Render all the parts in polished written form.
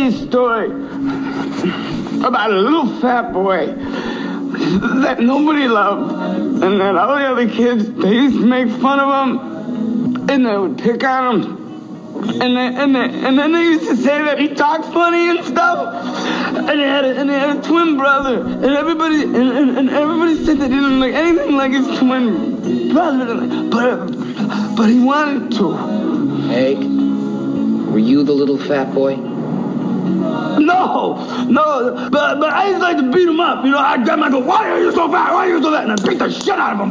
you a story about a little fat boy that nobody loved, and that all the other kids, they used to make fun of him, and they would pick on him. And then they used to say that he talked funny and stuff. And they had a twin brother. And everybody said that he didn't look anything like his twin brother. But he wanted to. Hank, were you the little fat boy? No, but I used to like to beat him up. You know, I'd grab him and go, why are you so fat? Why are you so fat? And I'd beat the shit out of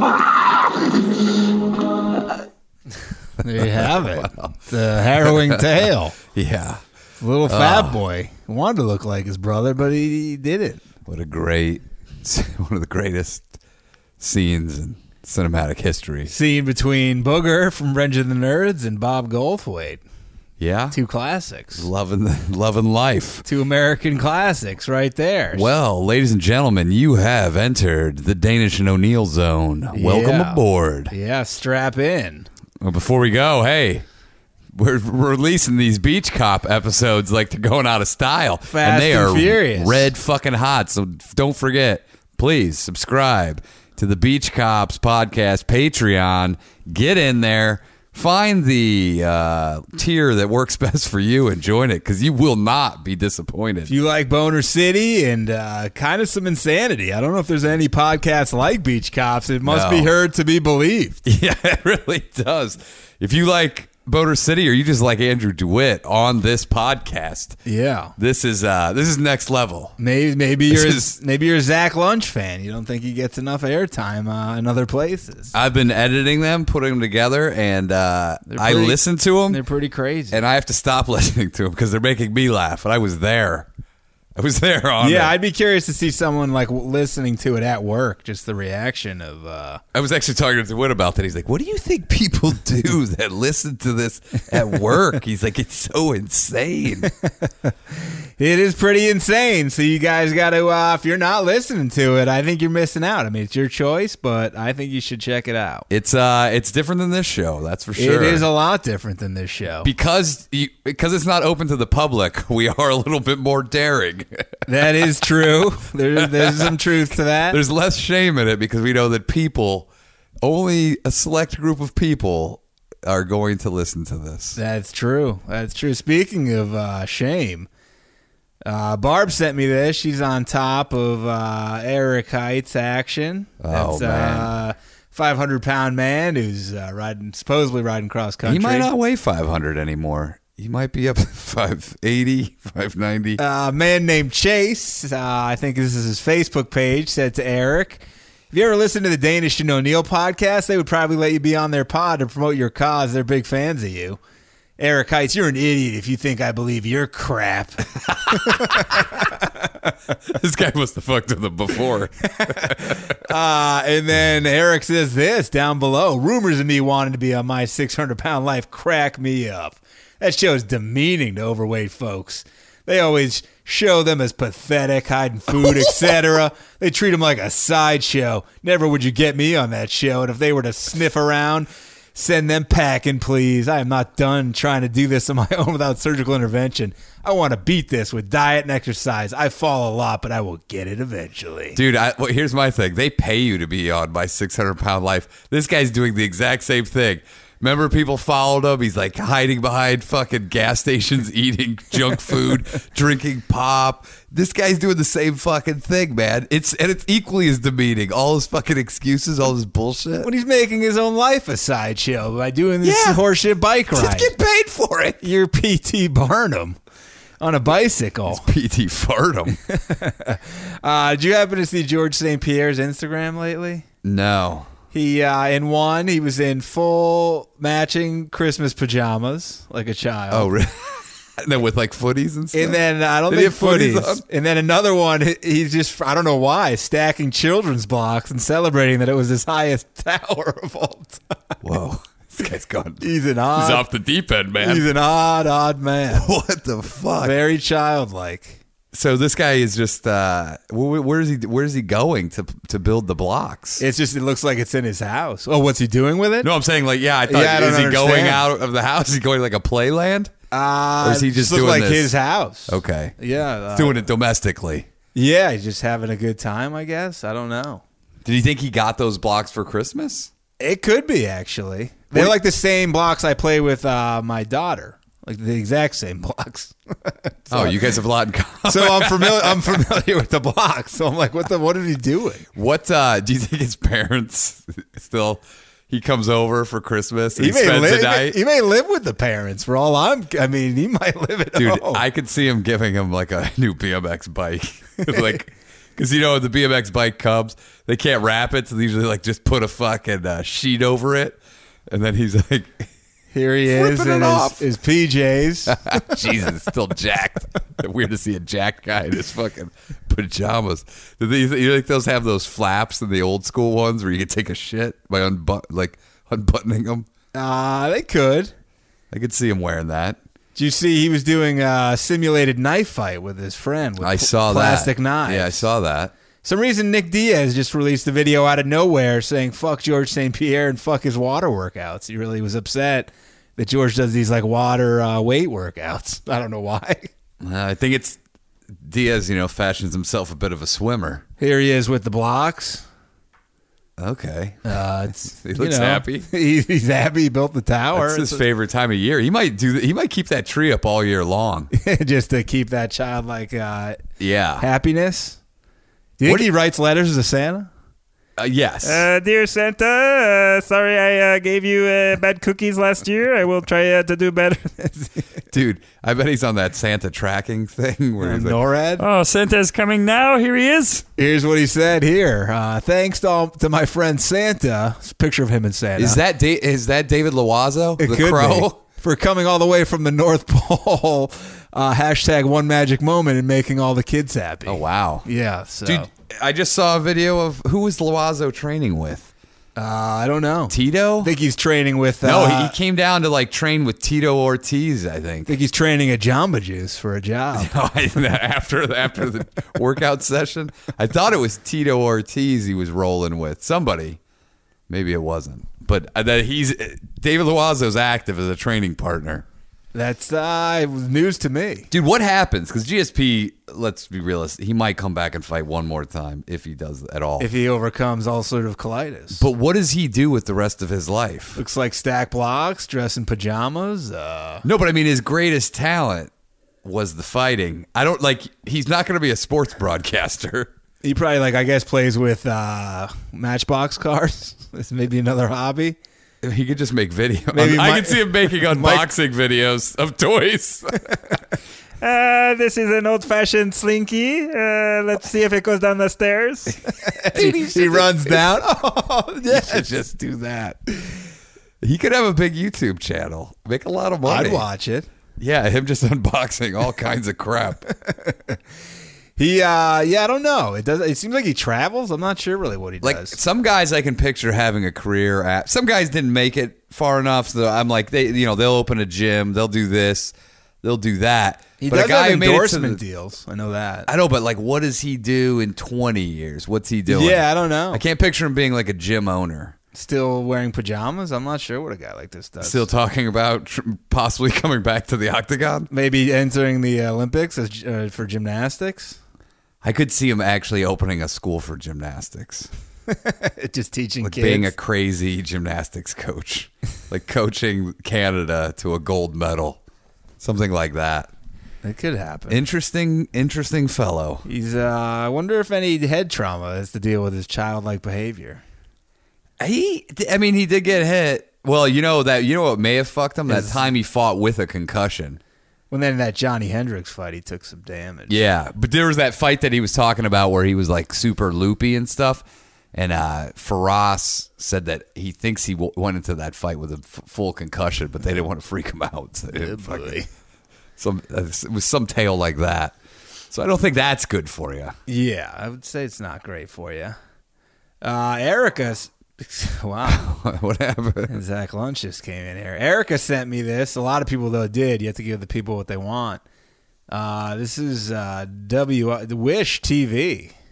him. There you have it. Wow. The harrowing tale. Yeah. Little fat boy. Wanted to look like his brother, but he didn't. What a great, one of the greatest scenes in cinematic history. Scene between Booger from Revenge of the Nerds and Bob Goldthwait. Yeah. Two classics. Loving life. Two American classics right there. Well, ladies and gentlemen, you have entered the Danish and O'Neill zone. Welcome aboard. Yeah, strap in. Well, before we go, hey, we're releasing these Beach Cop episodes like they're going out of style. Fast and furious. Red fucking hot. So don't forget, please subscribe to the Beach Cops podcast Patreon. Get in there. Find the tier that works best for you and join it, because you will not be disappointed. If you like Boner City and kind of some insanity, I don't know if there's any podcasts like Beach Cops. It must be heard to be believed. Yeah, it really does. If you like Boner City, or you just like Andrew DeWitt on this podcast, yeah, this is next level. Maybe you're a Zach Lunch fan. You don't think he gets enough airtime in other places. I've been editing them, putting them together, and I listen to them. They're pretty crazy, and I have to stop listening to them because they're making me laugh. And I was there on it. I'd be curious to see someone like listening to it at work, just the reaction of I was actually talking to DeWitt about that. He's like, what do you think people do that listen to this at work? He's like, it's so insane. It is pretty insane. So you guys got to, if you're not listening to it, I think you're missing out. I mean, it's your choice, but I think you should check it out. It's different than this show, that's for sure. It is a lot different than this show. Because it's not open to the public, we are a little bit more daring. That is true. There's some truth to that. There's less shame in it because we know that only a select group of people are going to listen to this. That's true. Speaking of shame, Barb sent me this. She's on top of Eric Height's action. That's, man. 500-pound man who's supposedly riding cross country. He might not weigh 500 anymore. He might be up to 580, 590. A man named Chase, I think this is his Facebook page, said to Eric, if you ever listen to the Danish and O'Neill podcast, they would probably let you be on their pod to promote your cause. They're big fans of you. Eric Heights, you're an idiot if you think I believe your crap. This guy must have fucked with him before. And then Eric says this down below. Rumors of me wanting to be on my 600-pound life crack me up. That show is demeaning to overweight folks. They always show them as pathetic, hiding food, etc. They treat them like a sideshow. Never would you get me on that show. And if they were to sniff around, send them packing, please. I am not done trying to do this on my own without surgical intervention. I want to beat this with diet and exercise. I fall a lot, but I will get it eventually. Dude, here's my thing. They pay you to be on my 600-pound life. This guy's doing the exact same thing. Remember, people followed him. He's like hiding behind fucking gas stations, eating junk food, drinking pop. This guy's doing the same fucking thing, man. It's equally as demeaning. All his fucking excuses, all this bullshit. When he's making his own life a sideshow by doing this horseshit bike ride. Just get paid for it. You're P.T. Barnum on a bicycle. It's P.T. Farnum. Did you happen to see George St. Pierre's Instagram lately? No. He he was in full matching Christmas pajamas like a child. Oh, really? And then with like footies and stuff? And then I don't think footies. And then another one, he's just, I don't know why, stacking children's blocks and celebrating that it was his highest tower of all time. Whoa. This guy's gone. He's off the deep end, man. He's an odd man. What the fuck? Very childlike. So this guy is just where is he going to build the blocks? It looks like it's in his house. Oh, what's he doing with it? No, I'm saying like I thought is he going out of the house? Is he going to like a playland? Or is he just look doing like this? his house? Okay. Yeah. He's doing it domestically. Yeah, he's just having a good time, I guess. I don't know. Did you think he got those blocks for Christmas? It could be, actually. They're like the same blocks I play with my daughter. Like the exact same blocks. You guys have a lot in common. So I'm familiar with the blocks. So I'm like, what is he doing? What do you think his parents still? He comes over for Christmas and he spends the night. He may live with the parents for all I mean, he might live at Dude, home. I could see him giving him like a new BMX bike. Like, because when the BMX bike comes, they can't wrap it. So they usually like just put a fucking sheet over it. And then he's like, here he is flipping in it off. his PJs. Jesus, still jacked. Weird to see a jacked guy in his fucking pajamas. You think those have those flaps in the old school ones where you can take a shit by unbuttoning them? They could. I could see him wearing that. Did you see he was doing a simulated knife fight with his friend with I saw plastic that. knives? Yeah, I saw that. Some reason Nick Diaz just released a video out of nowhere saying fuck George St. Pierre and fuck his water workouts. He really was upset that George does these like water weight workouts. I don't know why. I think it's Diaz, fashions himself a bit of a swimmer. Here he is with the blocks. Okay. He looks happy. He's happy he built the tower. It's his favorite time of year. He might He might keep that tree up all year long. Just to keep that childlike Yeah. happiness. Do you think he writes letters to Santa? Yes. Dear Santa, sorry I gave you bad cookies last year. I will try to do better. Dude, I bet he's on that Santa tracking thing where he's like, NORAD. Oh, Santa's coming now. Here he is. Here's what he said here. Thanks to my friend Santa. It's a picture of him and Santa. is that David Loiseau, It the could crow? be. For coming all the way from the North Pole. Hashtag one magic moment and making all the kids happy. Oh, wow. Yeah. So. Dude, I just saw a video of who was Loiseau training with? I don't know. Tito? I think he's training with. No, he came down to like train with Tito Ortiz, I think. I think he's training at Jamba Juice for a job. after the workout session, I thought it was Tito Ortiz he was rolling with. Somebody, maybe it wasn't, but that he's David Loiseau's active as a training partner. That's news to me. Dude, what happens? Because GSP, let's be realistic, he might come back and fight one more time if he does at all. If he overcomes all sort of colitis. But what does he do with the rest of his life? Looks like stack blocks, dress in pajamas. No, but I mean, his greatest talent was the fighting. He's not going to be a sports broadcaster. He probably, I guess, plays with Matchbox cars. It's maybe another hobby. He could just make videos. Maybe I could see him making unboxing videos of toys. This is an old-fashioned Slinky. Let's see if it goes down the stairs. Dude, he runs down. Oh, He should just do that. He could have a big YouTube channel. Make a lot of money. I'd watch it. Yeah, him just unboxing all kinds of crap. I don't know. It seems like he travels. I'm not sure really what he Like does. some guys I can picture having a career at. Some guys didn't make it far enough, so I'm like they'll open a gym, they'll do this, they'll do that. He but does a guy have who made it to endorsement the- deals. I know that. I know, but what does he do in 20 years? What's he doing? Yeah, I don't know. I can't picture him being like a gym owner. Still wearing pajamas? I'm not sure what a guy like this does. Still talking about possibly coming back to the octagon. Maybe entering the Olympics as, for gymnastics. I could see him actually opening a school for gymnastics. Just teaching Like kids. being a crazy gymnastics coach. Like coaching Canada to a gold medal. Something like that. It could happen. Interesting fellow. He's. I wonder if any head trauma has to deal with his childlike behavior. He did get hit. Well, you know what may have fucked him? That time he fought with a concussion. When then in that Johnny Hendricks fight, he took some damage. Yeah, but there was that fight that he was talking about where he was like super loopy and stuff. And Faraz said that he thinks he went into that fight with a full concussion, but they didn't want to freak him out. So they didn't it was some tale like that. So I don't think that's good for you. Yeah, I would say it's not great for you. Erica's. Wow. What happened? Zach Lunch just came in here. Erica sent me this. A lot of people, though, did. You have to give the people what they want. This is Wish TV.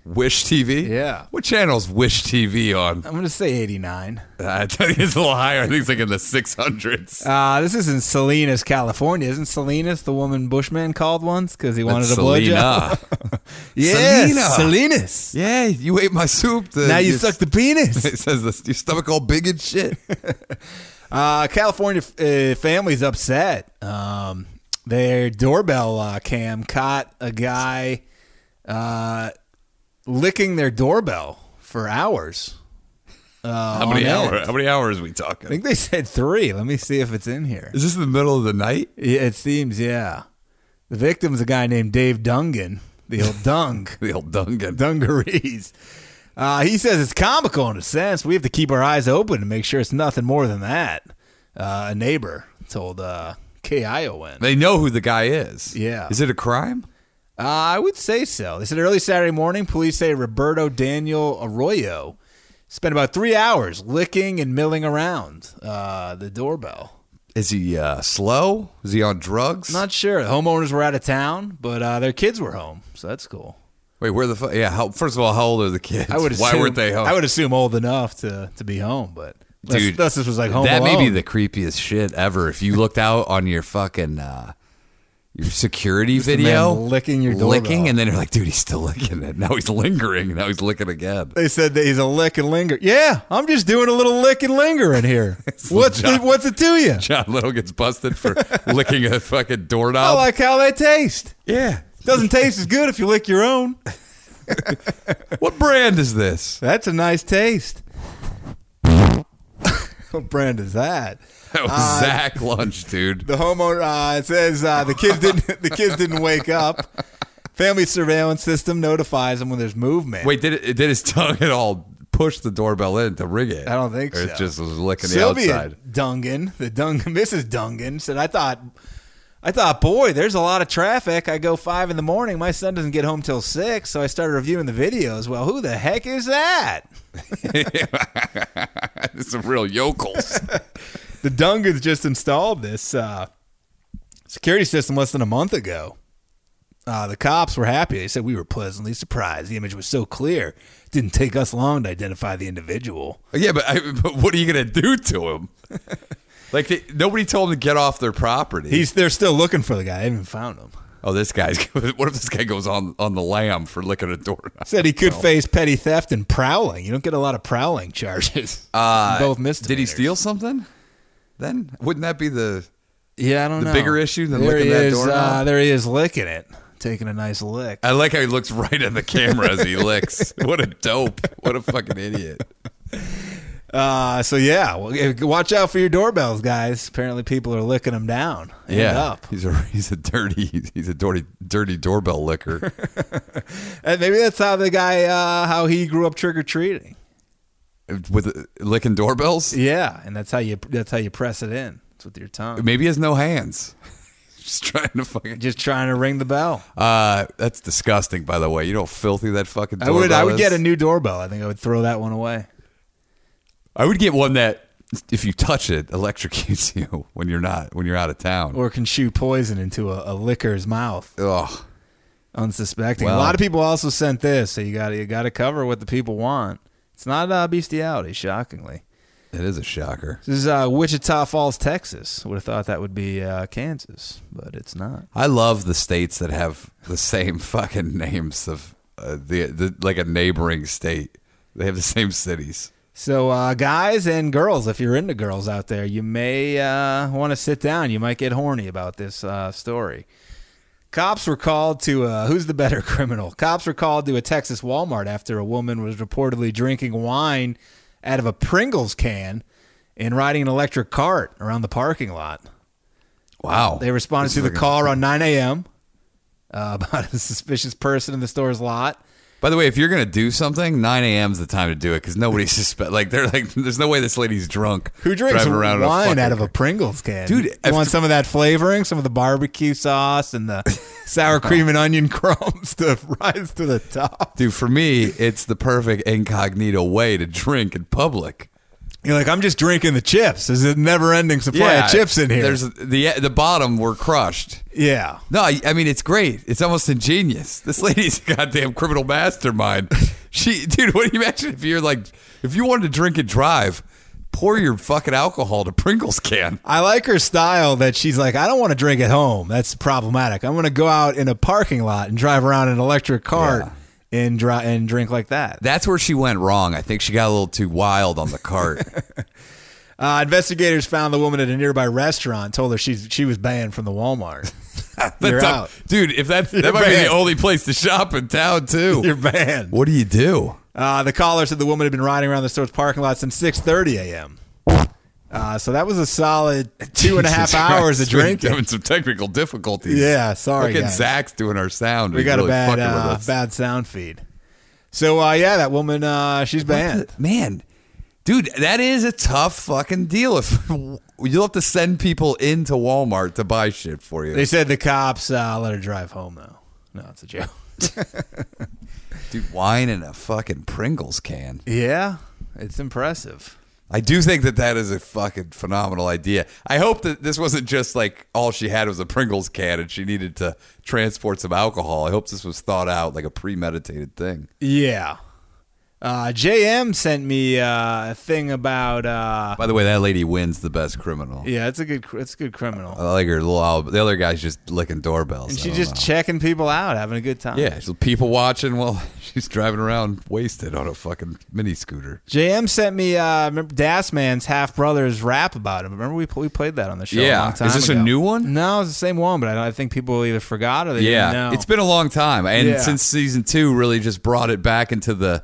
Wish TV? Yeah. What channel's Wish TV on? I'm going to say 89. I think it's a little higher. I think it's like in the 600s. This is in Salinas, California. Isn't Salinas the woman Bushman called once because he wanted That's a blowjob? Selena. Salinas. Yeah, you ate my soup. Now you suck the penis. It says this, your stomach all big and shit. California family's upset. Their doorbell cam caught a guy licking their doorbell for hours. How many hours are we I talking? think they said 3. Let me see if it's in here. Is this in the middle of the night? Yeah, it seems, yeah. The victim's a guy named Dave Dungan, the old Dung. The old Dungan. Dungarees. He says it's comical in a sense. We have to keep our eyes open to make sure it's nothing more than that. A neighbor told KION. They know who the guy is. Yeah. Is it a crime? I would say so. They said early Saturday morning, police say Roberto Daniel Arroyo spent about 3 hours licking and milling around the doorbell. Is he slow? Is he on drugs? Not sure. The homeowners were out of town, but their kids were home, so that's cool. Wait, where the fuck? Yeah, first of all, how old are the kids? Why weren't they home? I would assume old enough to be home, but Dude, this was like Home that Alone. may be the creepiest shit ever. If you looked out on your fucking your security Just a video, man licking your doorbell. and then you're like, dude, he's still licking it. Now he's lingering. Now he's licking again. They said that he's a lick and linger. Yeah, I'm just doing a little lick and linger in here. What's it to you? John Little gets busted for licking a fucking I doorknob. like how they taste. Yeah. Doesn't taste as good if you lick your own. What brand is this? That's a nice taste. What brand is that? That was Zach Lunch, dude. The homeowner it says the kids didn't wake up. Family surveillance system notifies them when there's movement. Wait, did his tongue at all push the doorbell in to ring it? I don't think or so. It just was licking Sylvia the outside. Dungan, Mrs. Dungan said, I thought, boy, there's a lot of traffic. I go 5 a.m. My son doesn't get home till 6, so I started reviewing the videos. Well, who the heck is that? Some real yokels. The Dungans just installed this security system less than a month ago. The cops were happy. They said we were pleasantly surprised. The image was so clear. It didn't take us long to identify the individual. Yeah, but what are you going to do to him? Like, nobody told him to get off their property. They're still looking for the guy. They haven't found him. Oh, this guy's. What if this guy goes on the lam for licking a door? Said he could face petty theft and prowling. You don't get a lot of prowling charges. Both misdemeanors. Did he steal something? Then wouldn't that be the Yeah, I don't know. the bigger issue than There licking he that is, doorknob? there he is licking it, taking a nice lick. I like how he looks right in the camera as he licks. What a dope! What a fucking idiot! So yeah, watch out for your doorbells, guys. Apparently, people are licking them down. Hand up. He's a dirty doorbell licker. And maybe that's how the guy how he grew up trick or treating. With licking doorbells. Yeah, and that's how you press it in. It's with your tongue. Maybe he has no hands. Just trying to ring the bell. That's disgusting. By the way, you know how filthy that fucking doorbell I would is? get a new doorbell. I think I would throw that one away. I would get one that, if you touch it, electrocutes you when you're out of town, or can shoot poison into a licker's mouth. Ugh, unsuspecting. Well, a lot of people also sent this, so you got to cover what the people want. It's not bestiality, shockingly. It is a shocker. This is Wichita Falls, Texas. Would have thought that would be Kansas, but it's not. I love the states that have the same fucking names of the like a neighboring state. They have the same cities. So, guys and girls, if you're into girls out there, you may want to sit down. You might get horny about this story. Cops were called to, who's the better criminal? Cops were called to a Texas Walmart after a woman was reportedly drinking wine out of a Pringles can and riding an electric cart around the parking lot. Wow. They responded to the call around 9 a.m. About a suspicious person in the store's lot. By the way, if you're gonna do something, 9 a.m. is the time to do it because nobody they're like, there's no way this lady's drunk. Who drinks driving around wine out of a Pringles can? Dude, you want some of that flavoring, some of the barbecue sauce and the sour cream and onion crumbs to rise to the top. Dude, for me, it's the perfect incognito way to drink in public. You're like, I'm just drinking the chips. There's a never-ending supply of chips in here. There's the bottom were crushed. Yeah. No, I mean, it's great. It's almost ingenious. This lady's a goddamn criminal mastermind. Dude, what do you imagine if you wanted to drink and drive, pour your fucking alcohol to Pringles can. I like her style that she's like, I don't want to drink at home. That's problematic. I'm going to go out in a parking lot and drive around in an electric cart and drink like that. That's where she went wrong. I think she got a little too wild on the cart. Investigators found the woman at a nearby restaurant, told her she was banned from the Walmart. You're out. Dude, if that might be the only place to shop in town, too. You're banned. What do you do? The caller said the woman had been riding around the store's parking lot since 6:30 a.m. So that was a solid 2.5 hours of drinking. Having some technical difficulties. Yeah, sorry, Look at guys. Zach's doing our sound. We got really a bad sound feed. So, that woman, she's banned. Man, dude, that is a tough fucking deal. If you'll have to send people into Walmart to buy shit for you. They said the cops let her drive home, though. No, it's a joke. Dude, wine in a fucking Pringles can. Yeah, it's impressive. I do think that is a fucking phenomenal idea. I hope that this wasn't just like all she had was a Pringles can and she needed to transport some alcohol. I hope this was thought out like a premeditated thing. Yeah. JM sent me a thing about. By the way, that lady wins the best criminal. Yeah, it's a good criminal. I like her little. The other guy's just licking doorbells. And she's just checking people out, having a good time. Yeah, she's people watching while she's driving around wasted on a fucking mini scooter. JM sent me remember Das Man's half brother's rap about him. Remember we played that on the show a long time Is this ago. a new one? No, it's the same one, but I think people either forgot or they didn't know. It's been a long time, and since season 2 really just brought it back into the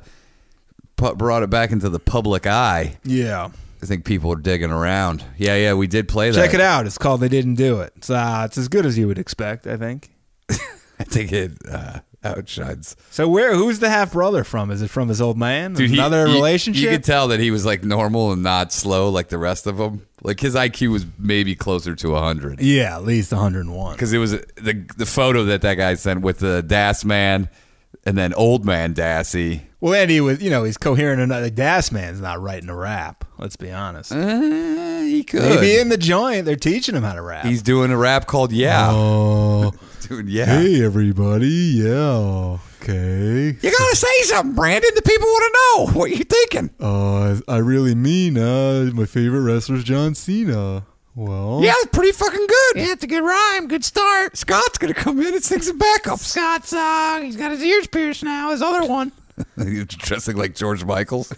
public eye. Yeah. I think people are digging around. Yeah, we did play that. Check it out. It's called They Didn't Do It. It's as good as you would expect, I think. I think it outshines. So who's the half brother from? Is it from his old man? Dude, another relationship? You could tell that he was like normal and not slow like the rest of them. Like his IQ was maybe closer to 100. Yeah, at least 101. Because it was the photo that guy sent with the Das Man and then old man Dassy. Well, and he was, he's coherent enough. Like Das Man's not writing a rap. Let's be honest. He could. Maybe in the joint, they're teaching him how to rap. He's doing a rap called Yeah. Doing Yeah. Hey, everybody. Yeah. Okay. You gotta say something, Brandon. The people want to know. What you thinking? I really mean, my favorite wrestler's John Cena. Well. Yeah, it's pretty fucking good. Yeah, it's a good rhyme. Good start. Scott's gonna come in and sing some backups. Scott's, he's got his ears pierced now, his other one. He's dressing like George Michaels.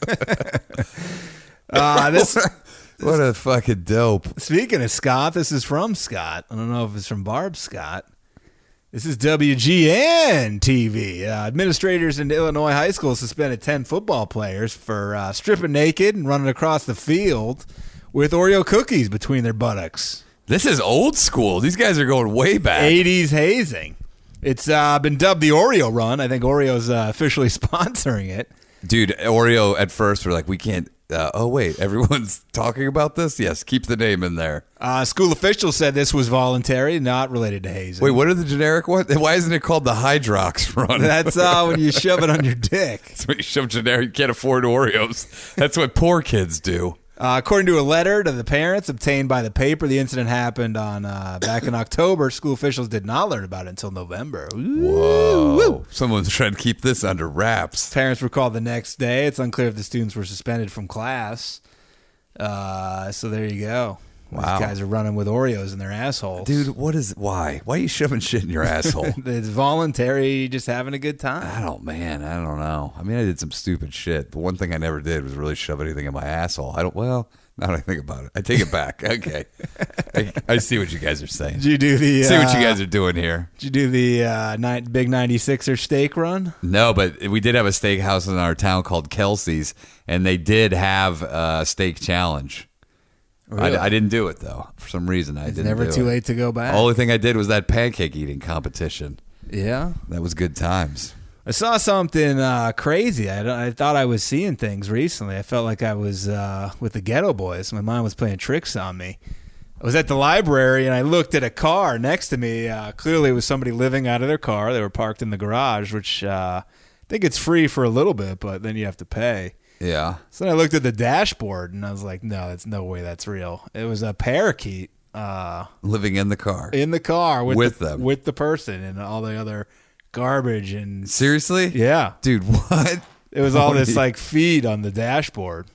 What a fucking dope. Speaking of Scott, this is from Scott. I don't know if it's from Barb Scott. This is WGN TV. Administrators in Illinois high school suspended 10 football players for stripping naked and running across the field with Oreo cookies between their buttocks. This is old school. These guys are going way back. 80s hazing. It's been dubbed the Oreo Run. I think Oreo's officially sponsoring it. Dude, Oreo at first were like, we can't. Oh, wait, everyone's talking about this? Yes, keep the name in there. School officials said this was voluntary, not related to hazing. Wait, what are the generic ones? Why isn't it called the Hydrox Run? That's when you shove it on your dick. That's when you shove generic. You can't afford Oreos. That's what poor kids do. According to a letter to the parents obtained by the paper, the incident happened on back in October. School officials did not learn about it until November. Whoa. Someone's trying to keep this under wraps. Parents were called the next day. It's unclear if the students were suspended from class. So there you go. Wow. These guys are running with Oreos in their assholes. Dude, why? Why are you shoving shit in your asshole? It's voluntary, just having a good time. I don't know. I mean, I did some stupid shit. The one thing I never did was really shove anything in my asshole. Now that I think about it, I take it back. Okay. I see what you guys are saying. Did you do the... see what you guys are doing here. Did you do the big 96er steak run? No, but we did have a steakhouse in our town called Kelsey's, and they did have a steak challenge. Really? I didn't do it, though. For some reason, I didn't do it. It's never too late to go back. The only thing I did was that pancake eating competition. Yeah? That was good times. I saw something crazy. I thought I was seeing things recently. I felt like I was with the Ghetto Boys. My mind was playing tricks on me. I was at the library, and I looked at a car next to me. Clearly, it was somebody living out of their car. They were parked in the garage, which I think it's free for a little bit, but then you have to pay. Yeah. So then I looked at the dashboard and I was like, no, that's no way that's real. It was a parakeet Living in the car. in the car with them. with the person and all the other garbage and Seriously? yeah. Dude, what? It was all What this are you- like feed on the dashboard.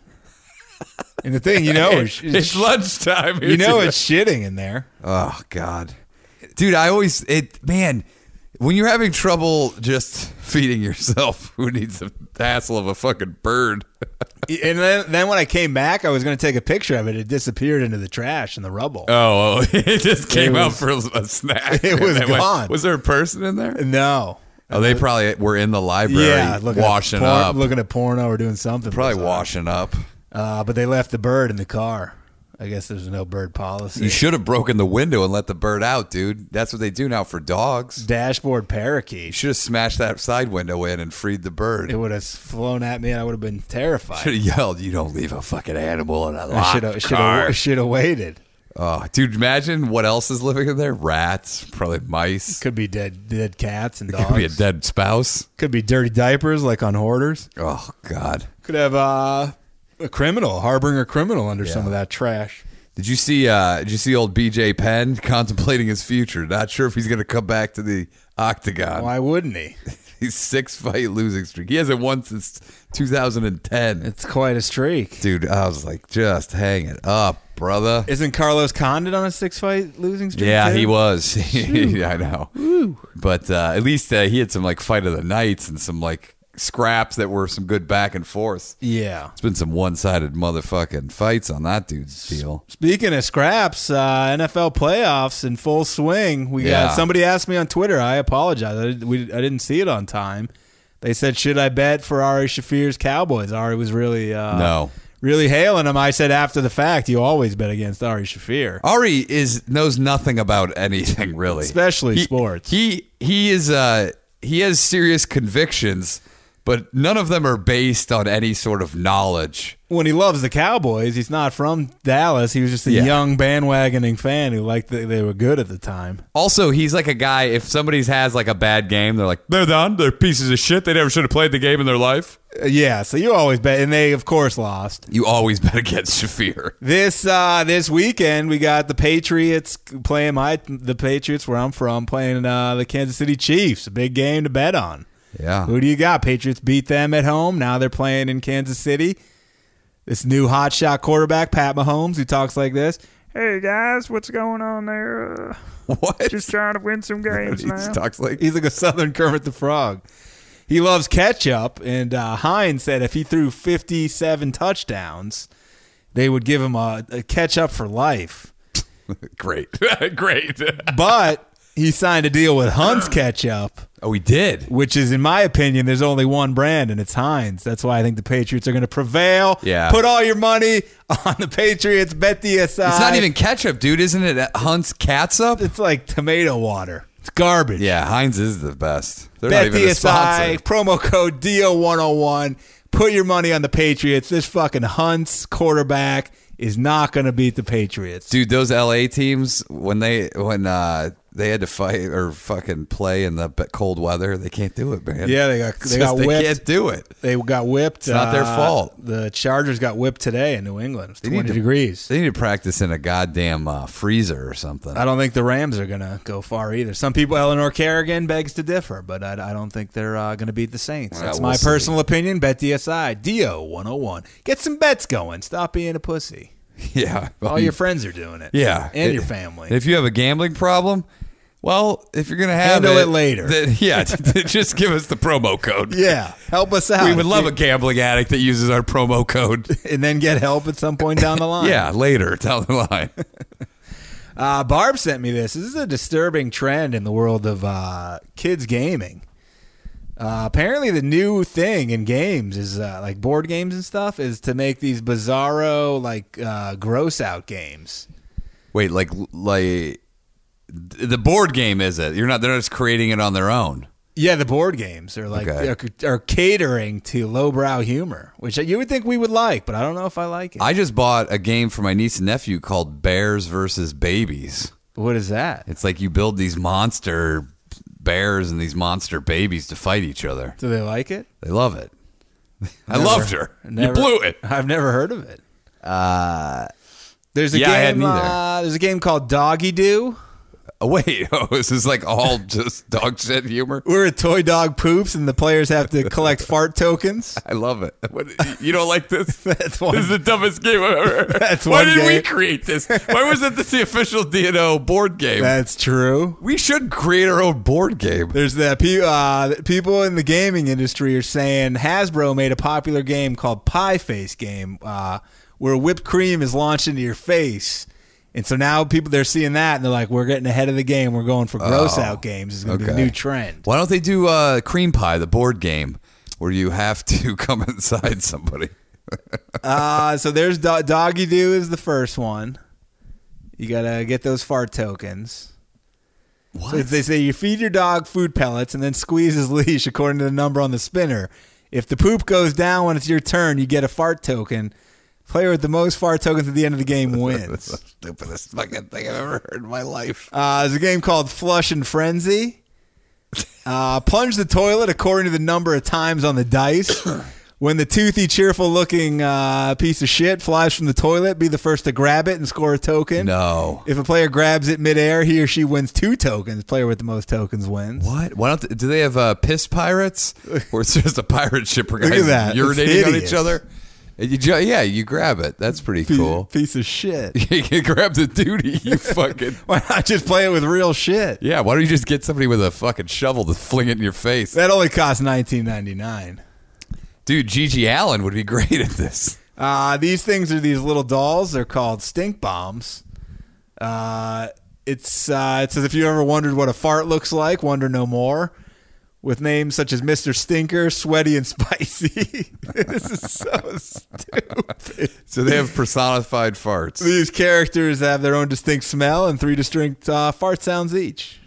And the thing, It's lunchtime. it's shitting in there. Oh God, dude! Man, when you're having trouble just feeding yourself, who needs the hassle of a fucking bird? And then when I came back, I was going to take a picture of it. It disappeared into the trash and the rubble. Oh, it just came out was- for a snack. It was And went, gone. Was there a person in there? No. Oh, they probably were in the library Yeah, washing up. looking at porno or doing something. Probably bizarre. washing up. But they left the bird in the car. I guess there's no bird policy. You should have broken the window and let the bird out, dude. That's what they do now for dogs. Dashboard You parakeet. should have smashed that side window in and freed the bird. It would have flown at me and I would have been terrified. Should have yelled, "You don't leave a fucking animal in a I locked car." should have waited. Oh, dude, imagine what else is living in there? Rats, probably mice. Could be dead cats and It dogs. could be a dead spouse. Could be dirty diapers like on Hoarders. Oh, God. Could have a criminal harboring a criminal under Yeah. some of that trash. Did you see old BJ Penn contemplating his future? Not sure if he's going to come back to the octagon. Why wouldn't he? He's 6-fight losing streak. He hasn't won since 2010. It's quite a streak. Dude, I was like, just hang it up, brother. Isn't Carlos Condit on a 6-fight losing streak? Yeah, too? he was. Yeah, I know. But at least he had some like fight of the nights and some like scraps that were some good back and forth. Yeah. It's been some one-sided motherfucking fights on that dude's deal. Speaking of scraps, NFL playoffs in full swing. We Yeah. got somebody asked me on Twitter. I apologize. I didn't see it on time. They said, "Should I bet for Ari Shafir's Cowboys?" Ari was really No. really hailing him. I said after the fact, you always bet against Ari Shafir, Ari knows nothing about anything really, especially sports. He has serious convictions, but none of them are based on any sort of knowledge. When he loves the Cowboys, he's not from Dallas. He was just a Yeah. young bandwagoning fan who liked that they were good at the time. Also, he's like a guy, if somebody has like a bad game, they're like, they're done. They're pieces of shit. They never should have played the game in their life. Yeah, so you always bet, and they of course lost. You always bet against Shafir. This weekend we got the Patriots playing the Patriots where I'm from playing the Kansas City Chiefs. A big game to bet on. Yeah. Who do you got? Patriots beat them at home. Now they're playing in Kansas City. This new hotshot quarterback, Pat Mahomes, who talks like this. Hey guys, what's going on there? What? Just trying to win some games He now. talks like He's like a Southern Kermit the Frog. He loves ketchup, and Hines said if he threw 57 touchdowns, they would give him a ketchup for life. great. Great. But he signed a deal with Hunt's Ketchup, Oh, he did. which is, in my opinion, there's only one brand, and it's Heinz. That's why I think the Patriots are going to prevail. Yeah. Put all your money on the Patriots. Bet DSI. It's not even ketchup, dude. Isn't it Hunt's catsup? It's like tomato water. It's garbage. Yeah, Heinz is the best. They're Bet not even a DSI. sponsor. Promo code DO101. Put your money on the Patriots. This fucking Hunt's quarterback is not going to beat the Patriots. Dude, those LA teams when they had to fight or fucking play in the cold weather, they can't do it, man. Yeah, they got They whipped. can't do it. They got whipped. It's not their fault. The Chargers got whipped today in New England. It's They 20 need to- degrees. They need to practice in a goddamn freezer or something. I don't think the Rams are going to go far either. Some people, Eleanor Kerrigan begs to differ, but I don't think they're going to beat the Saints. Well, That's we'll my see. personal opinion. Bet DSI. DO101. Get some bets going. Stop being a pussy. Yeah. All your friends are doing it. Yeah. And your family. If you have a gambling problem, well, if you're going to have Handle it later. then, yeah, just give us the promo code. Yeah. Help us out. We would love a gambling addict that uses our promo code. And then get help at some point down the line. Yeah, later down the line. Barb sent me this. This is a disturbing trend in the world of kids gaming. Apparently, the new thing in games is like board games and stuff is to make these bizarro, like gross out games. Wait, like the board game is it? They're not just creating it on their own. Yeah, the board games are like Okay. are catering to lowbrow humor, which you would think we would like, but I don't know if I like it. I just bought a game for my niece and nephew called Bears versus Babies. What is that? It's like you build these monster bears and these monster babies to fight each other. Do they like it? They love it. I loved her. You blew it. I've never heard of it. There's a Yeah, I hadn't game. either. There's a game called Doggy Doo, Oh, wait, this is like all just dog shit humor. where a toy dog poops and the players have to collect fart tokens. I love it. You don't like this? That's one. This is the dumbest game I've ever heard. That's Why one did we game. create this? Why wasn't this the official D&O board game? That's true. We should create our own board game. There's that people in the gaming industry are saying Hasbro made a popular game called Pie Face Game, where whipped cream is launched into your face. And so now they're seeing that and they're like, we're getting ahead of the game. We're going for gross out games. It's going to be the new trend. Why don't they do Cream Pie, the board game, where you have to come inside somebody? So there's Doggy Doo is the first one. You got to get those fart tokens. What? So they say you feed your dog food pellets and then squeeze his leash according to the number on the spinner. If the poop goes down when it's your turn, you get a fart token. Player with the most fart tokens at the end of the game That's the wins. stupidest fucking thing I've ever heard in my life. There's a game called Flush and Frenzy. Plunge the toilet according to the number of times on the dice. When the toothy, cheerful-looking piece of shit flies from the toilet, be the first to grab it and score a token. No. If a player grabs it midair, he or she wins 2 tokens. Player with the most tokens wins. What? Why don't do they have piss pirates? Or it's just a pirate ship where Look guys at that. It's urinating on each hideous. other? And you grab it. That's pretty cool. Piece of shit. You can grab the duty, you fucking... Why not just play it with real shit? Yeah, why don't you just get somebody with a fucking shovel to fling it in your face? That only costs $19.99. Dude, Gigi Allen would be great at this. These things are these little dolls. They're called stink bombs. It's as if you ever wondered what a fart looks like, wonder no more. With names such as Mr. Stinker, Sweaty, and Spicy. This is so stupid. So they have personified farts. These characters have their own distinct smell and 3 distinct fart sounds each.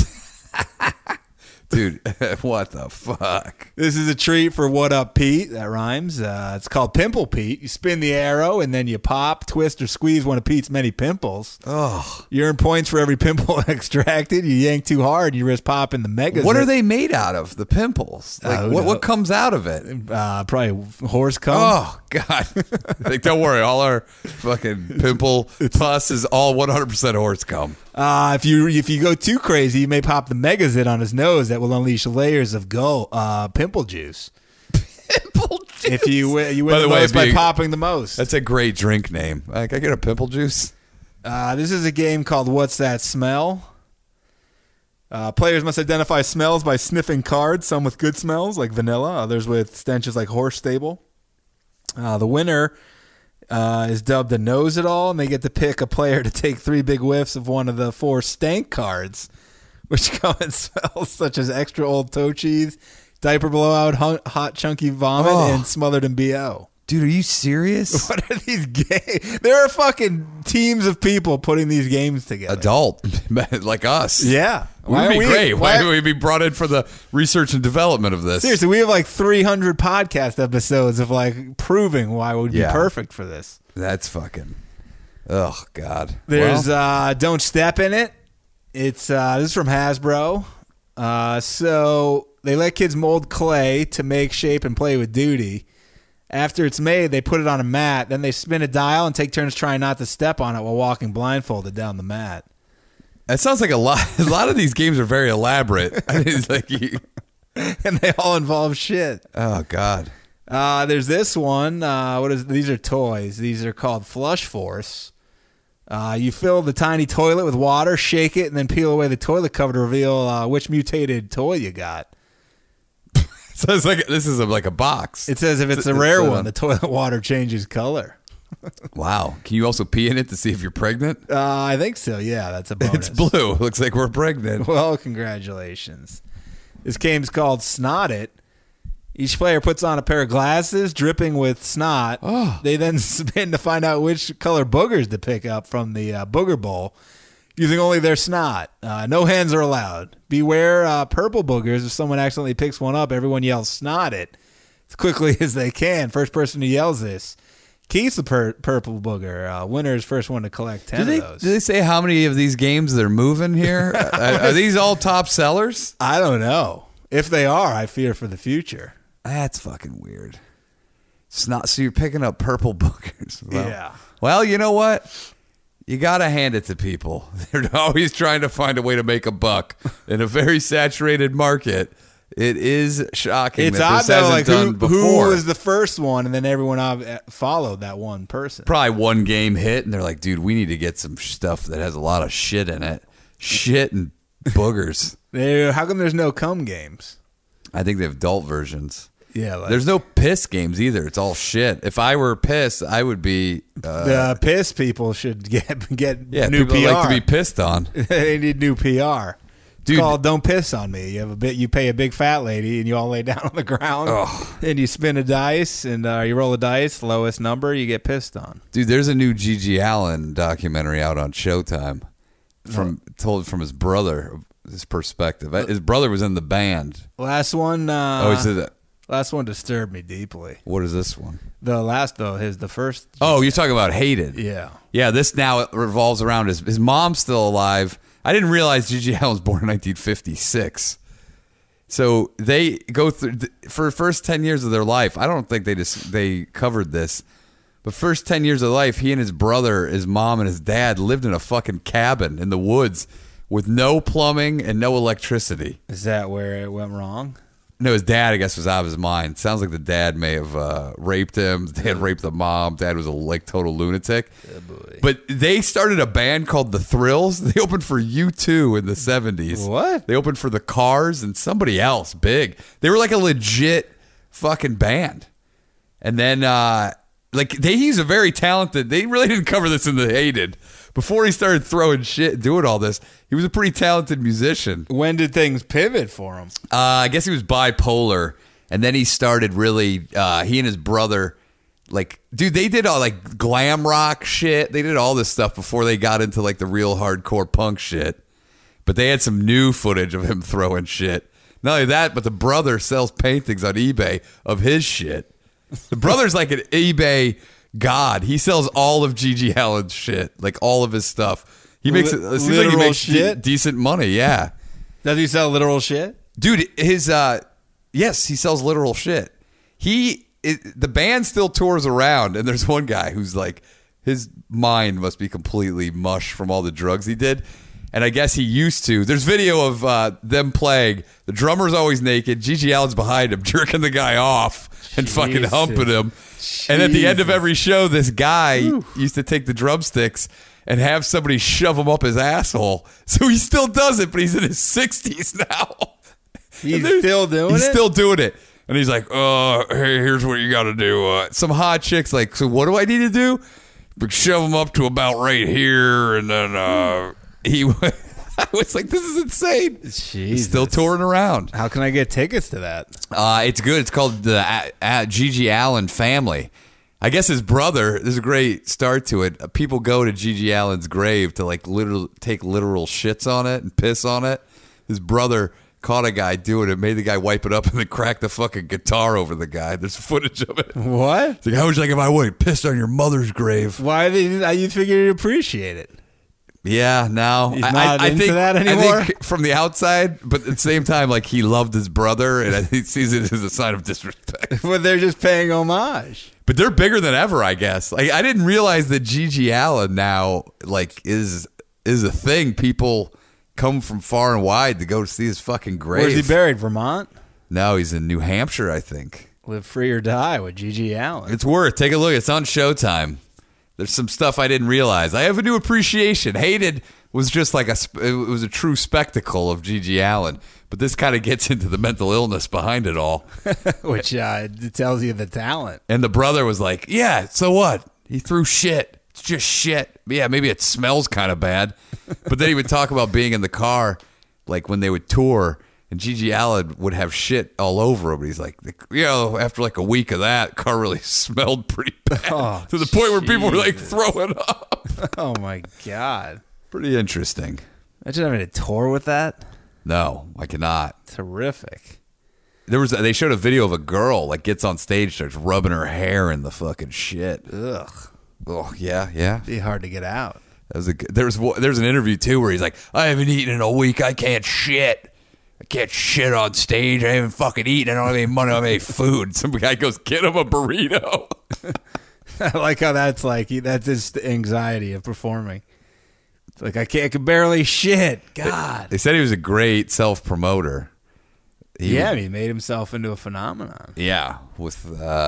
Dude, what the fuck? This is a treat for What Up Pete. That rhymes. It's called Pimple Pete. You spin the arrow and then you pop, twist, or squeeze one of Pete's many pimples. Oh, You earn points for every pimple extracted. You yank too hard, you risk popping the mega. what are they made out of? The pimples? Like who what knows? comes out of it? Probably horse cum. Oh God! Like, don't worry, all our fucking pimple pus is all 100% horse cum. If you go too crazy, you may pop the megazit on his nose that will unleash layers of pimple juice. Pimple juice. If you win By the the way, most by being- popping the most. That's a great drink name. Like, I get a pimple juice. This is a game called What's That Smell? Players must identify smells by sniffing cards, some with good smells like vanilla, others with stenches like horse stable. The winner is dubbed the Knows It All, and they get to pick a player to take 3 big whiffs of one of the 4 stank cards, which come in smells such as extra old toe cheese, diaper blowout, hot chunky vomit, and smothered in BO. Dude, are you serious? What are these games? There are fucking teams of people putting these games together. Adult, like us. Yeah. Why would be great. Why would we be brought in for the research and development of this? Seriously, we have like 300 podcast episodes of like proving why it would be Yeah. perfect for this. That's fucking. Oh God. There's Well, Don't Step in It. It's this is from Hasbro. So they let kids mold clay to make shape and play with duty. After it's made, they put it on a mat. Then they spin a dial and take turns trying not to step on it while walking blindfolded down the mat. that sounds like a lot. A lot of these games are very elaborate. I mean, it's like And they all involve shit. oh God. There's this one. These are toys. These are called Flush Force. You fill the tiny toilet with water, shake it, and then peel away the toilet cover to reveal which mutated toy you got. So it's like this is like a box. It says if it's a rare one, the toilet water changes color. Wow. Can you also pee in it to see if you're pregnant? I think so. Yeah, that's a bonus. It's blue. Looks like we're pregnant. Well, congratulations. This game's called Snot It. Each player puts on a pair of glasses dripping with snot. They then spin to find out which color boogers to pick up from the booger bowl using only their snot. No hands are allowed. Beware purple boogers. If someone accidentally picks one up, everyone yells Snot It as quickly as they can. First person who yells this keeps the purple booger. Winner is first one to collect 10 of those. Do they say how many of these games they're moving here? Are these all top sellers? I don't know. If they are, I fear for the future. That's fucking weird. Snot. So you're picking up purple boogers. Well, Yeah. Well, you know what? You got to hand it to people. They're always trying to find a way to make a buck in a very saturated market. It is shocking It's that odd this though, hasn't like done who before. was the first one, and then everyone followed that one person. Probably one game hit, and they're like, dude, we need to get some stuff that has a lot of shit in it. Shit and boogers. How come there's no cum games? I think they have adult versions. Yeah, like There's no piss games either. It's all shit. If I were pissed, I would be. the piss people should get Yeah, new people PR. like to be pissed on. They need new PR. It's Dude. called "Don't Piss on Me." You pay a big fat lady, and you all lay down on the ground, and you spin a dice, and you roll a dice, lowest number, you get pissed on. Dude, there's a new Gigi Allen documentary out on Showtime, told from his brother, his perspective. His brother was in the band. Last one. He said that. Last one disturbed me deeply. What is this one? The last though, the first. Oh, you're talking about Hated. Yeah. Yeah, this now revolves around his mom's still alive. I didn't realize Gigi Allen was born in 1956. So they go through for the first 10 years of their life. I don't think they covered this. But first 10 years of life, he and his brother, his mom and his dad lived in a fucking cabin in the woods with no plumbing and no electricity. Is that where it went wrong? No, his dad, I guess, was out of his mind. Sounds like the dad may have raped him. The dad raped the mom. Dad was a total lunatic. Oh, boy. But they started a band called The Thrills. They opened for U2 in the 70s. What? They opened for The Cars and somebody else big. They were like a legit fucking band. And then, he's a very talented. They really didn't cover this in the Hated. Before he started throwing shit, doing all this, he was a pretty talented musician. When did things pivot for him? I guess he was bipolar, and then he started really. He and his brother, dude, they did all glam rock shit. They did all this stuff before they got into the real hardcore punk shit. But they had some new footage of him throwing shit. Not only that, but the brother sells paintings on eBay of his shit. The brother's like an eBay god. He sells all of Gigi Allen's shit, all of his stuff. He makes it seems like he makes shit? decent money. Yeah. Does he sell literal shit? Dude, yes, he sells literal shit. The band still tours around, and there's one guy who's his mind must be completely mush from all the drugs he did. And I guess he used to. There's video of them playing. The drummer's always naked. Gigi Allen's behind him, jerking the guy off and fucking Jesus. humping him. And at the end of every show, this guy used to take the drumsticks and have somebody shove him up his asshole. So he still does it, but he's in his 60s now. He's still doing it? He's still doing it. And he's like, hey, here's what you got to do. Some hot chick's like, so what do I need to do? Shove him up to about right here. And then I was like, this is insane. He's still touring around. How can I get tickets to that? It's good. It's called the Gigi Allen Family. I guess his brother, there's a great start to it. People go to Gigi Allen's grave to take literal shits on it and piss on it. His brother caught a guy doing it, made the guy wipe it up, and then cracked the fucking guitar over the guy. There's footage of it. What? It's like, how would you like if I would pissed on your mother's grave? Why did you figure you'd appreciate it? Yeah, no. He's not into think, that anymore? I think from the outside, but at the same time, he loved his brother, and I think he sees it as a sign of disrespect. But they're just paying homage. But they're bigger than ever, I guess. I didn't realize that Gigi Allen now is a thing. People come from far and wide to go see his fucking grave. Where's he buried? Vermont? No, he's in New Hampshire, I think. Live Free or Die with Gigi Allen. It's worth. Take a look. It's on Showtime. There's some stuff I didn't realize. I have a new appreciation. Hated was just it was a true spectacle of Gigi Allen. But this kind of gets into the mental illness behind it all. Which it tells you the talent. And the brother was like, yeah, so what? He threw shit. It's just shit. Yeah, maybe it smells kind of bad. But then he would talk about being in the car, when they would tour, and Gigi Allen would have shit all over him. But he's like, after a week of that, car really smelled pretty bad. To the point where people were throwing up. Oh, my God. Pretty interesting. Imagine having a tour with that. No, I cannot. Terrific. They showed a video of a girl gets on stage, starts rubbing her hair in the fucking shit. Ugh. Oh yeah. Be hard to get out. There's an interview too where he's like, I haven't eaten in a week. I can't shit. I can't shit on stage. I haven't fucking eaten. I don't have any money. I don't have any food. Some guy goes, get him a burrito. I like how that's like that's his anxiety of performing. It's like I can barely shit. God. They said he was a great self-promoter. He made himself into a phenomenon. Yeah, with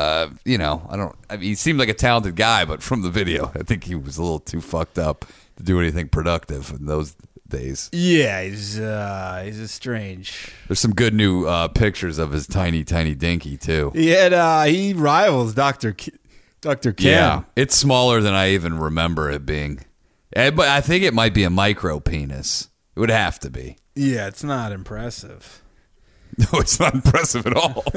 he seemed like a talented guy, but from the video, I think he was a little too fucked up to do anything productive in those days. Yeah, he's a strange. There's some good new pictures of his tiny dinky too. He rivals Dr. Ken. Yeah, it's smaller than I even remember it being. But I think it might be a micro penis. It would have to be. Yeah, it's not impressive. No, it's not impressive at all.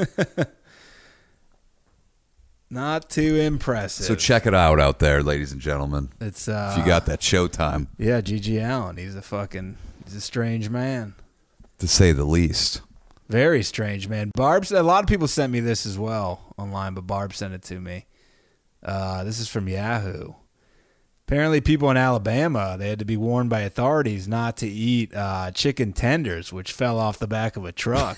Not too impressive. So check it out there, ladies and gentlemen. It's if you got that Showtime. Yeah, G.G. Allen. He's a strange man. To say the least. Very strange man. A lot of people sent me this as well online, but Barb sent it to me. This is from Yahoo. Apparently, people in Alabama, they had to be warned by authorities not to eat chicken tenders, which fell off the back of a truck.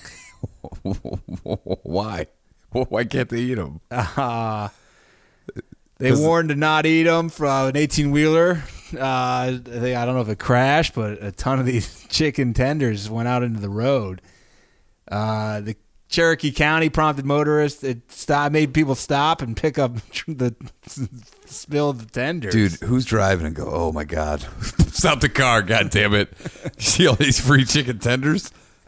Why? Why can't they eat them? They warned to not eat them from an 18-wheeler. I don't know if it crashed, but a ton of these chicken tenders went out into the road. The Cherokee County prompted motorists. Made people stop and pick up the spilled tenders. Dude, who's driving and go, oh my God, stop the car, God damn it. You see all these free chicken tenders?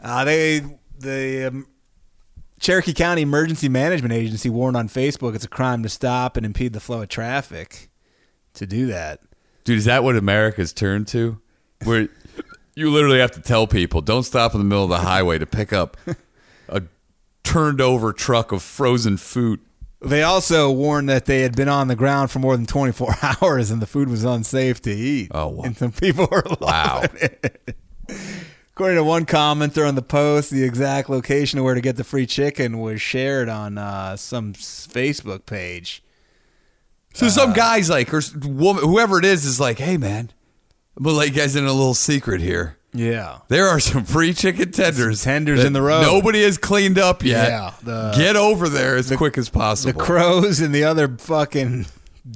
The Cherokee County Emergency Management Agency warned on Facebook it's a crime to stop and impede the flow of traffic to do that. Dude, is that what America's turned to? Where you literally have to tell people, don't stop in the middle of the highway to pick up a turned over truck of frozen food. They also warned that they had been on the ground for more than 24 hours and the food was unsafe to eat. Oh, wow. And some people were loving it. According to one commenter on the post, the exact location of where to get the free chicken was shared on some Facebook page. So some guy's like, or woman, whoever it is like, hey, man, I'm going to let you guys in a little secret here. Yeah. There are some free chicken tenders. Some tenders in the road. Nobody has cleaned up yet. Yeah. Get over there as quick as possible. The crows and the other fucking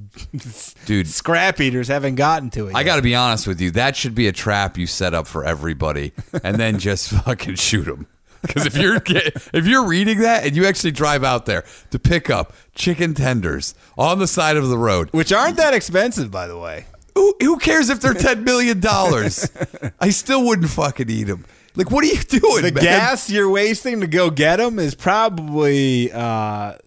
dude scrap eaters haven't gotten to it yet. I got to be honest with you. That should be a trap you set up for everybody and then just fucking shoot them. Because if you're reading that and you actually drive out there to pick up chicken tenders on the side of the road. Which aren't that expensive, by the way. Who cares if they're $10 million? I still wouldn't fucking eat them. Like, what are you doing, The man? gas you're wasting to go get them is probably, you're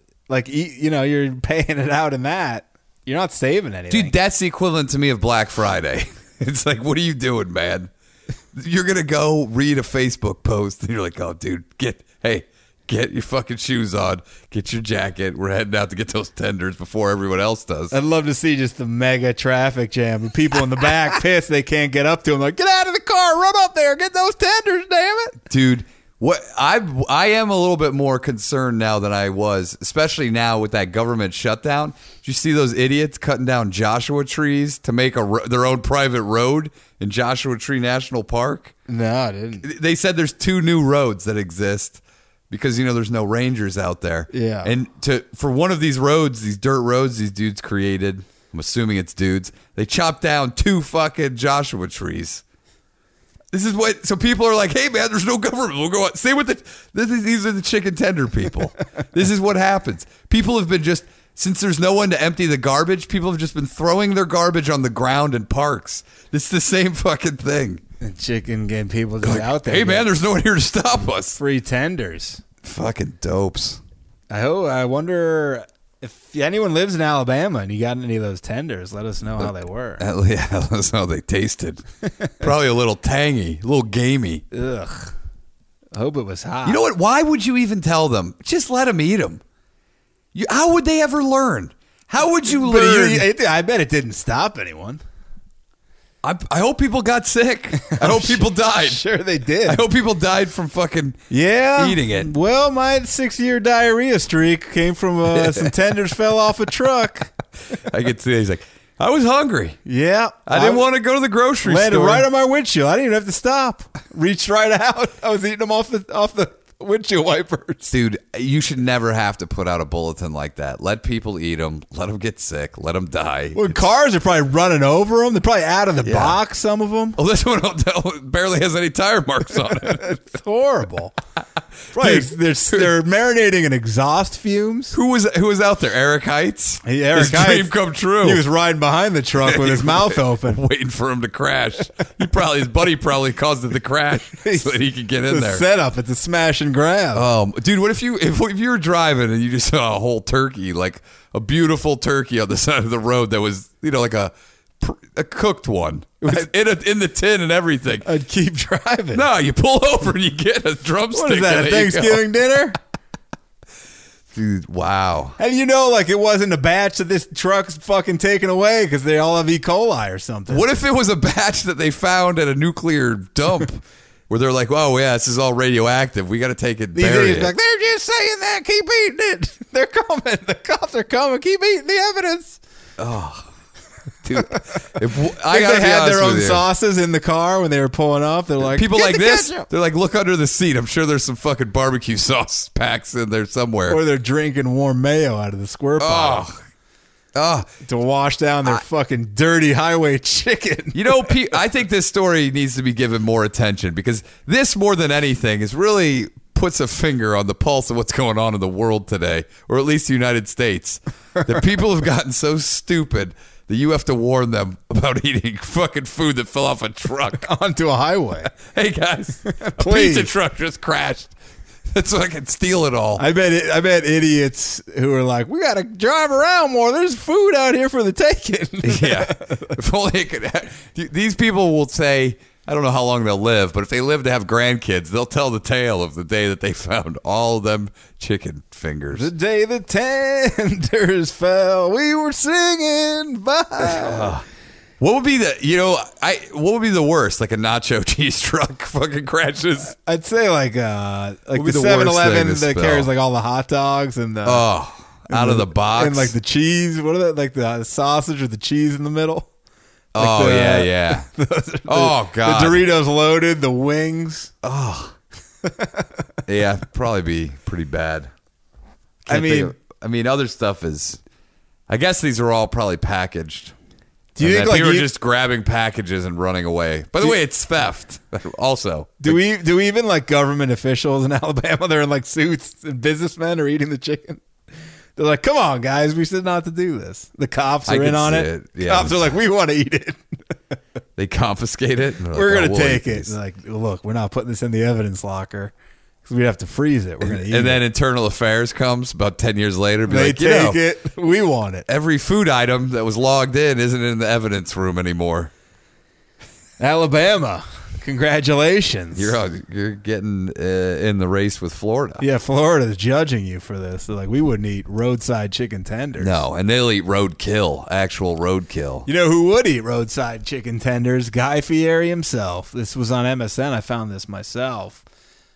paying it out in that. You're not saving anything. Dude, that's the equivalent to me of Black Friday. It's like, what are you doing, man? You're going to go read a Facebook post, and you're like, oh, dude, get your fucking shoes on. Get your jacket. We're heading out to get those tenders before everyone else does. I'd love to see just the mega traffic jam. The people in the back pissed they can't get up to them. Like, get out of the car, run up there, get those tenders, damn it. Dude, what I am a little bit more concerned now than I was, especially now with that government shutdown. Did you see those idiots cutting down Joshua trees to make their own private road in Joshua Tree National Park? No, I didn't. They said there's 2 new roads that exist because, there's no rangers out there. Yeah. And for one of these roads, these dirt roads these dudes created, I'm assuming it's dudes, they chopped down 2 fucking Joshua trees. This is what, so people are like, hey man, there's no government. We'll go on. Stay with these are the chicken tender people. This is what happens. People have been since there's no one to empty the garbage, people have just been throwing their garbage on the ground in parks. It's the same fucking thing. And chicken getting people just out there. Hey man, there's no one here to stop us. Free tenders. Fucking dopes. I wonder if anyone lives in Alabama and you got any of those tenders, let us know how they were. Yeah, let us know how they tasted. Probably a little tangy, a little gamey. Ugh. I hope it was hot. You know what? Why would you even tell them? Just let them eat them. How would they ever learn? How would you learn? I bet it didn't stop anyone. I hope people got sick. I hope people died. Sure they did. I hope people died from fucking eating it. Well, my 6-year diarrhea streak came from some tenders fell off a truck. I could see he's like, I was hungry. Yeah. I didn't want to go to the grocery landed store. right on my windshield. I didn't even have to stop. Reached right out. I was eating them off the windshield wipers. Dude, you should never have to put out a bulletin like that. Let people eat them. Let them get sick. Let them die. Well, cars are probably running over them. They're probably out of the box, some of them. Well, this one barely has any tire marks on it. It's horrible. Right, they're marinating in exhaust fumes. Who was out there? Eric Heights? Hey, Eric His Heights, dream come true. He was riding behind the truck with his mouth open. Waiting for him to crash. His buddy probably caused it to crash so that he could get in It's there. a setup. It's a smash and grab. Dude, what if you were driving and you just saw a whole turkey, like a beautiful turkey on the side of the road that was, like a cooked one. It was in the tin and everything. I'd keep driving. No, you pull over and you get a drumstick. What is that, a Thanksgiving dinner? Dude, wow. And it wasn't a batch that this truck's fucking taken away because they all have E. coli or something. What if it was a batch that they found at a nuclear dump where they're like, oh, yeah, this is all radioactive. We got to take it, These bury idiots it. are like, they're just saying that. Keep eating it. They're coming. The cops are coming. Keep eating the evidence. Dude, They had their own sauces in the car when they were pulling up. They're like, people "Get like the this, ketchup." they're like, look under the seat. I'm sure there's some fucking barbecue sauce packs in there somewhere. Or they're drinking warm mayo out of the squirt bottle to wash down their fucking dirty highway chicken. I think this story needs to be given more attention because this, more than anything, is really puts a finger on the pulse of what's going on in the world today, or at least the United States. That people have gotten so stupid that you have to warn them about eating fucking food that fell off a truck onto a highway. Hey guys, a Please. pizza truck just crashed. That's so I can steal it all. I bet idiots who are like, we got to drive around more. There's food out here for the taking. Yeah. If only it could. These people will say, I don't know how long they'll live, but if they live to have grandkids, they'll tell the tale of the day that they found all of them chicken fingers. The day the tenders fell, we were singing bye. What would be what would be the worst? Like a nacho cheese truck fucking crashes? I'd say like the be the worst 7-Eleven thing to that spill? carries like all the hot dogs and the Out of the box. and like the cheese. What are that? Like the sausage or the cheese in the middle? Oh, Like yeah. Oh, God. The Doritos loaded, the wings. Yeah, probably be pretty bad. Other stuff is. I guess these are all probably packaged. Do you think like people are just grabbing packages and running away? By the way, it's theft. Also, do even like government officials in Alabama? They're in like suits and businessmen are eating the chicken. They're like, come on, guys, we said not to do this. The cops are in on it. Yeah. Cops are like, we want to eat it. They confiscate it. And We're like, going to take it. They're like, look, we're not putting this in the evidence locker because we have to freeze it. We're going to eat it. And then Internal Affairs comes about 10 years later. Be they like, take it. We want it. Every food item that was logged in isn't in the evidence room anymore. Alabama, congratulations. You're getting in the race with Florida. Yeah, Florida's judging you for this. They're like, we wouldn't eat roadside chicken tenders. No, and they'll eat roadkill, actual roadkill. You know who would eat roadside chicken tenders? Guy Fieri himself. This was on MSN. I found this myself.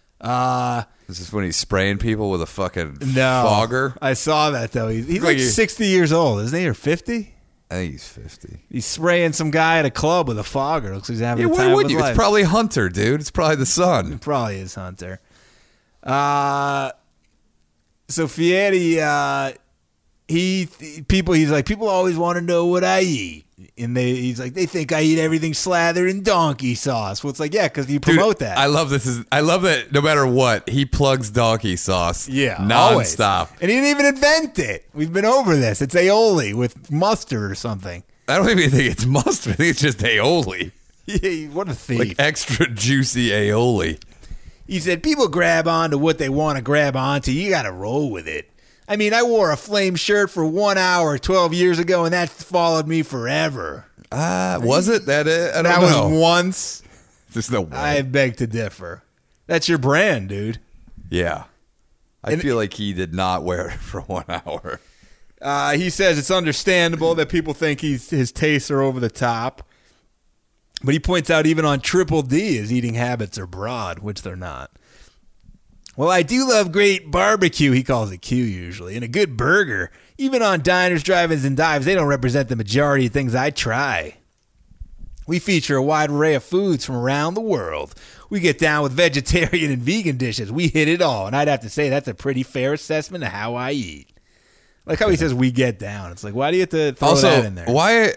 This is when he's spraying people with a fucking No, fogger. I saw that though. He's Like like 60 years old, isn't he, or 50? I think he's 50. He's spraying some guy at a club with a fogger. Looks like he's having Yeah, a why time would of his you? life. It's probably Hunter, dude. It's probably the sun. Probably is Hunter. So Fieri, he's like, people always want to know what I eat. And he's like, they think I eat everything slathered in donkey sauce. Well, it's like, yeah, because you promote Dude, that. I love that no matter what, he plugs donkey sauce. Yeah, nonstop. always. And he didn't even invent it. We've been over this. It's aioli with mustard or something. I don't even think it's mustard. I think it's just aioli. Yeah, what a thief. Like extra juicy aioli. He said, people grab onto what they want to grab onto. You got to roll with it. I mean, I wore a flame shirt for 1 hour 12 years ago, and that followed me forever. Was it? I don't That know. was once. There's no way. I beg to differ. That's your brand, dude. Yeah. I feel like he did not wear it for 1 hour. He says it's understandable that people think his tastes are over the top. But he points out even on Triple D, his eating habits are broad, which they're not. Well, I do love great barbecue, he calls it Q usually, and a good burger. Even on diners, drive-ins, and dives, they don't represent the majority of things I try. We feature a wide array of foods from around the world. We get down with vegetarian and vegan dishes. We hit it all, and I'd have to say that's a pretty fair assessment of how I eat. Like how he says we get down. It's like, why do you have to throw that in there? Why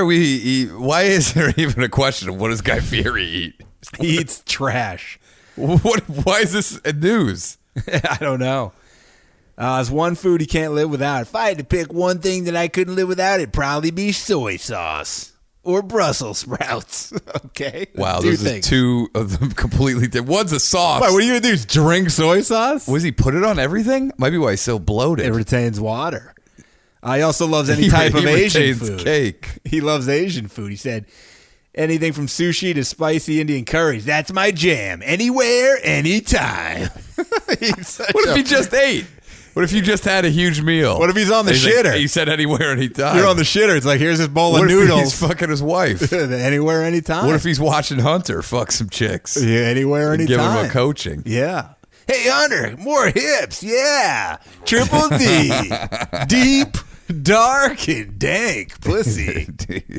is there even a question of what does Guy Fieri eat? He eats trash. Why is this news? I don't know. There's one food he can't live without. If I had to pick one thing that I couldn't live without, it'd probably be soy sauce or Brussels sprouts. Okay. Wow, this is two of them completely different. One's a sauce. Wait, what are you gonna do? Is drink soy sauce? Was he put it on everything? Might be why he's so bloated. It retains water. He also loves any type of Asian food. Cake. He loves Asian food. He said, anything from sushi to spicy Indian curries. That's my jam. Anywhere, anytime. What if he just ate? What if you just had a huge meal? What if he's on the shitter? Like, he said anywhere, anytime. You're on the shitter. It's like, here's this bowl of what noodles. What if he's fucking his wife? Anywhere, anytime. What if he's watching Hunter fuck some chicks? Yeah, anywhere, anytime. Give him a coaching. Yeah. Hey, Hunter, more hips. Yeah. Triple D. Deep, dark, and dank pussy.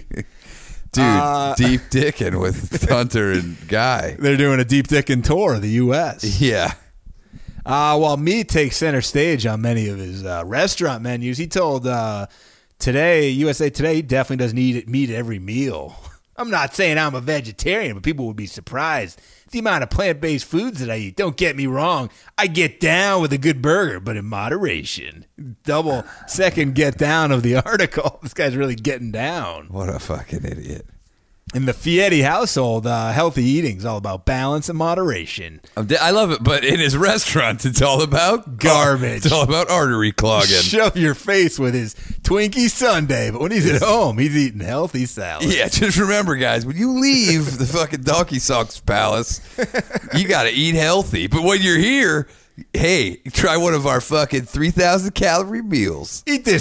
Dude, deep dicking with Hunter and Guy. They're doing a deep dicking tour of the U.S. Yeah. While meat takes center stage on many of his restaurant menus, he told USA Today, he definitely doesn't eat meat at every meal. I'm not saying I'm a vegetarian, but people would be surprised at the amount of plant-based foods that I eat. Don't get me wrong. I get down with a good burger, but in moderation. Double second get down of the article. This guy's really getting down. What a fucking idiot. In the Fieri household, healthy eating is all about balance and moderation. I love it, but in his restaurant, it's all about garbage. It's all about artery clogging. Shove your face with his Twinkie sundae, but when he's at home, he's eating healthy salad. Yeah, just remember, guys, when you leave the fucking Donkey Socks Palace, you got to eat healthy. But when you're here, hey, try one of our fucking 3,000 calorie meals. Eat this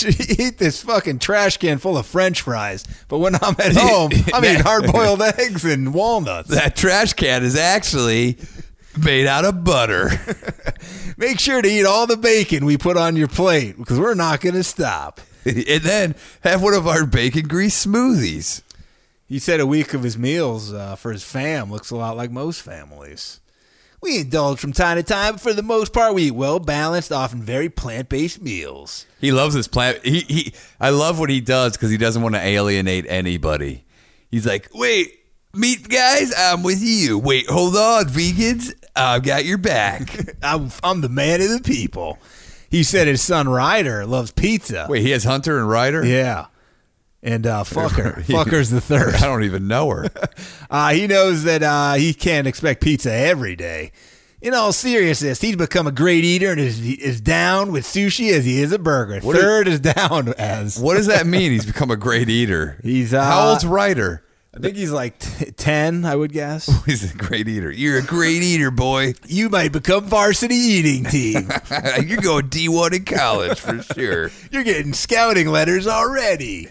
fucking trash can full of French fries. But when I'm at home, I'm eating hard-boiled eggs and walnuts. That trash can is actually made out of butter. Make sure to eat all the bacon we put on your plate because we're not going to stop. And then have one of our bacon grease smoothies. He said a week of his meals for his fam looks a lot like most families. We indulge from time to time, but for the most part, we eat well-balanced, often very plant-based meals. He loves his plant. I love what he does because he doesn't want to alienate anybody. He's like, wait, meat guys, I'm with you. Wait, hold on, vegans, I've got your back. I'm the man of the people. He said his son Ryder loves pizza. Wait, he has Hunter and Ryder? Yeah. And Fucker's the third. I don't even know her. He knows that he can't expect pizza every day. In all seriousness, he's become a great eater and is down with sushi as he is a burger. Third is down as. What does that mean? He's become a great eater. He's how old's Ryder? I think he's like 10, I would guess. He's a great eater. You're a great eater, boy. You might become varsity eating team. You're going D1 in college for sure. You're getting scouting letters already.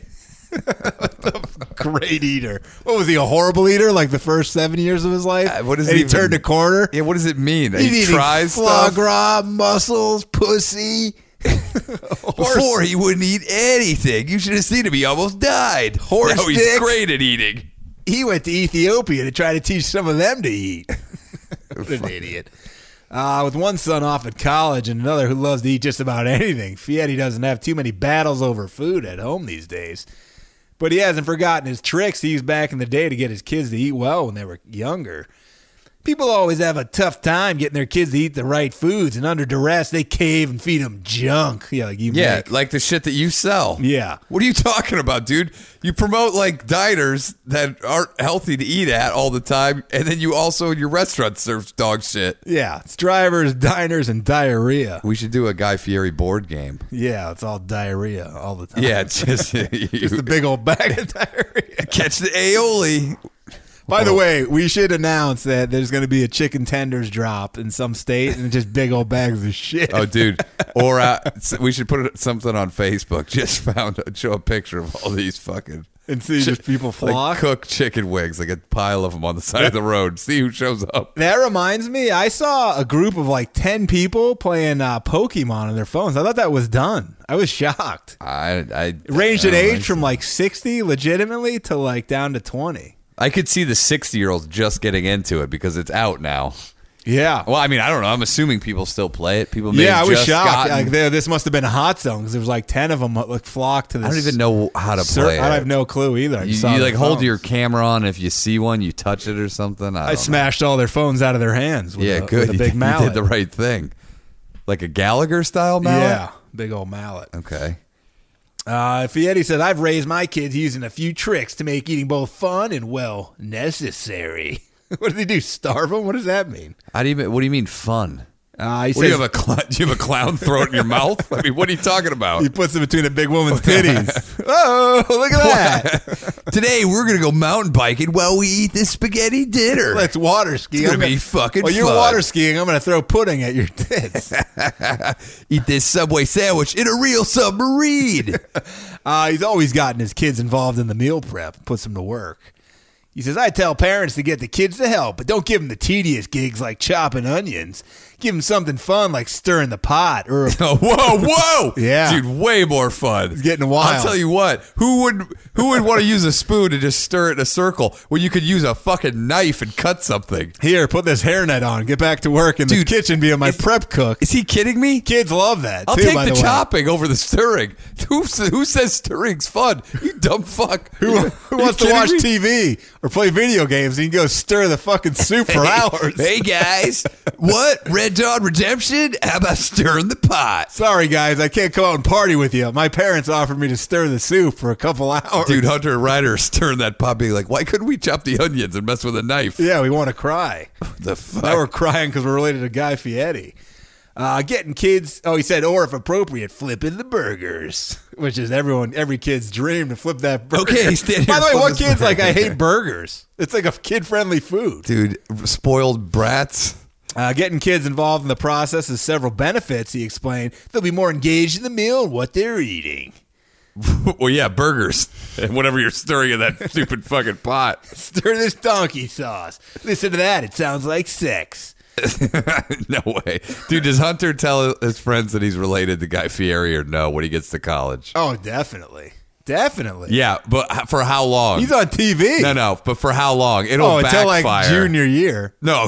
Great eater. What was he, a horrible eater like the first 7 years of his life? What does and he turned a corner? Yeah, what does it mean? He tries foie stuff? gras, mussels, pussy. Before he wouldn't eat anything. You should have seen him. He almost died. Horse now he's dick. great at eating. He went to Ethiopia to try to teach some of them to eat. What an idiot. With one son off at college and another who loves to eat just about anything, Fieri doesn't have too many battles over food at home these days. But he hasn't forgotten his tricks he used back in the day to get his kids to eat well when they were younger. People always have a tough time getting their kids to eat the right foods, and under duress, they cave and feed them junk. Yeah, like the shit that you sell. Yeah. What are you talking about, dude? You promote like diners that aren't healthy to eat at all the time, and then you also in your rrestaurant serve dog shit. Yeah, it's drivers, diners, and diarrhea. We should do a Guy Fieri board game. Yeah, it's all diarrhea all the time. Yeah, it's just just a big old bag of diarrhea. Catch the aioli. By the way, we should announce that there's going to be a chicken tenders drop in some state and just big old bags of shit. Oh, dude. Or we should put something on Facebook. Just show a picture of all these fucking and see just people flock. Like cook chicken wings, like a pile of them on the side of the road. See who shows up. That reminds me, I saw a group of like 10 people playing Pokemon on their phones. I thought that was done. I was shocked. It ranged in age from like 60 legitimately to like down to 20. I could see the 60-year-olds just getting into it because it's out now. Yeah. Well, I mean, I don't know. I'm assuming people still play it. People may Yeah, I have was just shocked. gotten- Like, this must have been a hot zone because there was like 10 of them like flocked to this. I don't even know how to play it. I have no clue either. I You, just saw you their like hold phones. your camera on. If you see one, you touch it or something. I I don't know. smashed all their phones out of their hands. With Yeah, a, good. With a big you mallet. did the right thing. Like a Gallagher style mallet? Yeah, big old mallet. Okay. Fietti said, I've raised my kids using a few tricks to make eating both fun and, well, necessary. What did he do? Starve them? What does that mean? What do you mean fun? He What, says do you have a clown throat in your mouth? I mean, what are you talking about? he puts it between a big woman's titties. Oh, look at that. Today we're gonna go mountain biking while we eat this spaghetti dinner. Let's water ski. It's gonna be fucking While you're fun. water skiing, I'm going to throw pudding at your tits. Eat this Subway sandwich in a real submarine. He's always gotten his kids involved in the meal prep, puts them to work. He says, I tell parents to get the kids to help, but don't give them the tedious gigs like chopping onions. Give them something fun like stirring the pot or Oh, whoa. Yeah. Dude, way more fun. It's getting wild. I'll tell you what, who would want to use a spoon to just stir it in a circle when you could use a fucking knife and cut something? Here, put this hairnet on. Get back to work in the Dude, kitchen being my prep cook. Is he kidding me? Kids love that, I'll too, take by the way. chopping over the stirring. Who says stirring's fun? You dumb fuck. Who wants to watch TV or play video games? You can go stir the fucking soup for hours. Hey guys, what? Red Dawn Redemption? How about stirring the pot? Sorry, guys, I can't come out and party with you. My parents offered me to stir the soup for a couple hours. Dude, Hunter and Ryder are stirring that pot, being like, why couldn't we chop the onions and mess with a knife? Yeah, we want to cry. The fuck? Now we're crying because we're related to Guy Fieri. Getting kids, he said, or if appropriate, flipping the burgers, which is every kid's dream to flip that burger. Okay, stand By here the way, and what flip this kid's like, I burger. hate burgers. It's like a kid-friendly food. Dude, spoiled brats. Getting kids involved in the process has several benefits, he explained. They'll be more engaged in the meal and what they're eating. Well, yeah, burgers and whatever you're stirring in that stupid fucking pot. Stir this donkey sauce. Listen to that. It sounds like sex. No way. Dude, does Hunter tell his friends that he's related to Guy Fieri or no when he gets to college? Oh, definitely. Definitely. Yeah, but for how long? He's on TV. No, but for how long? It'll until backfire. like junior year. No,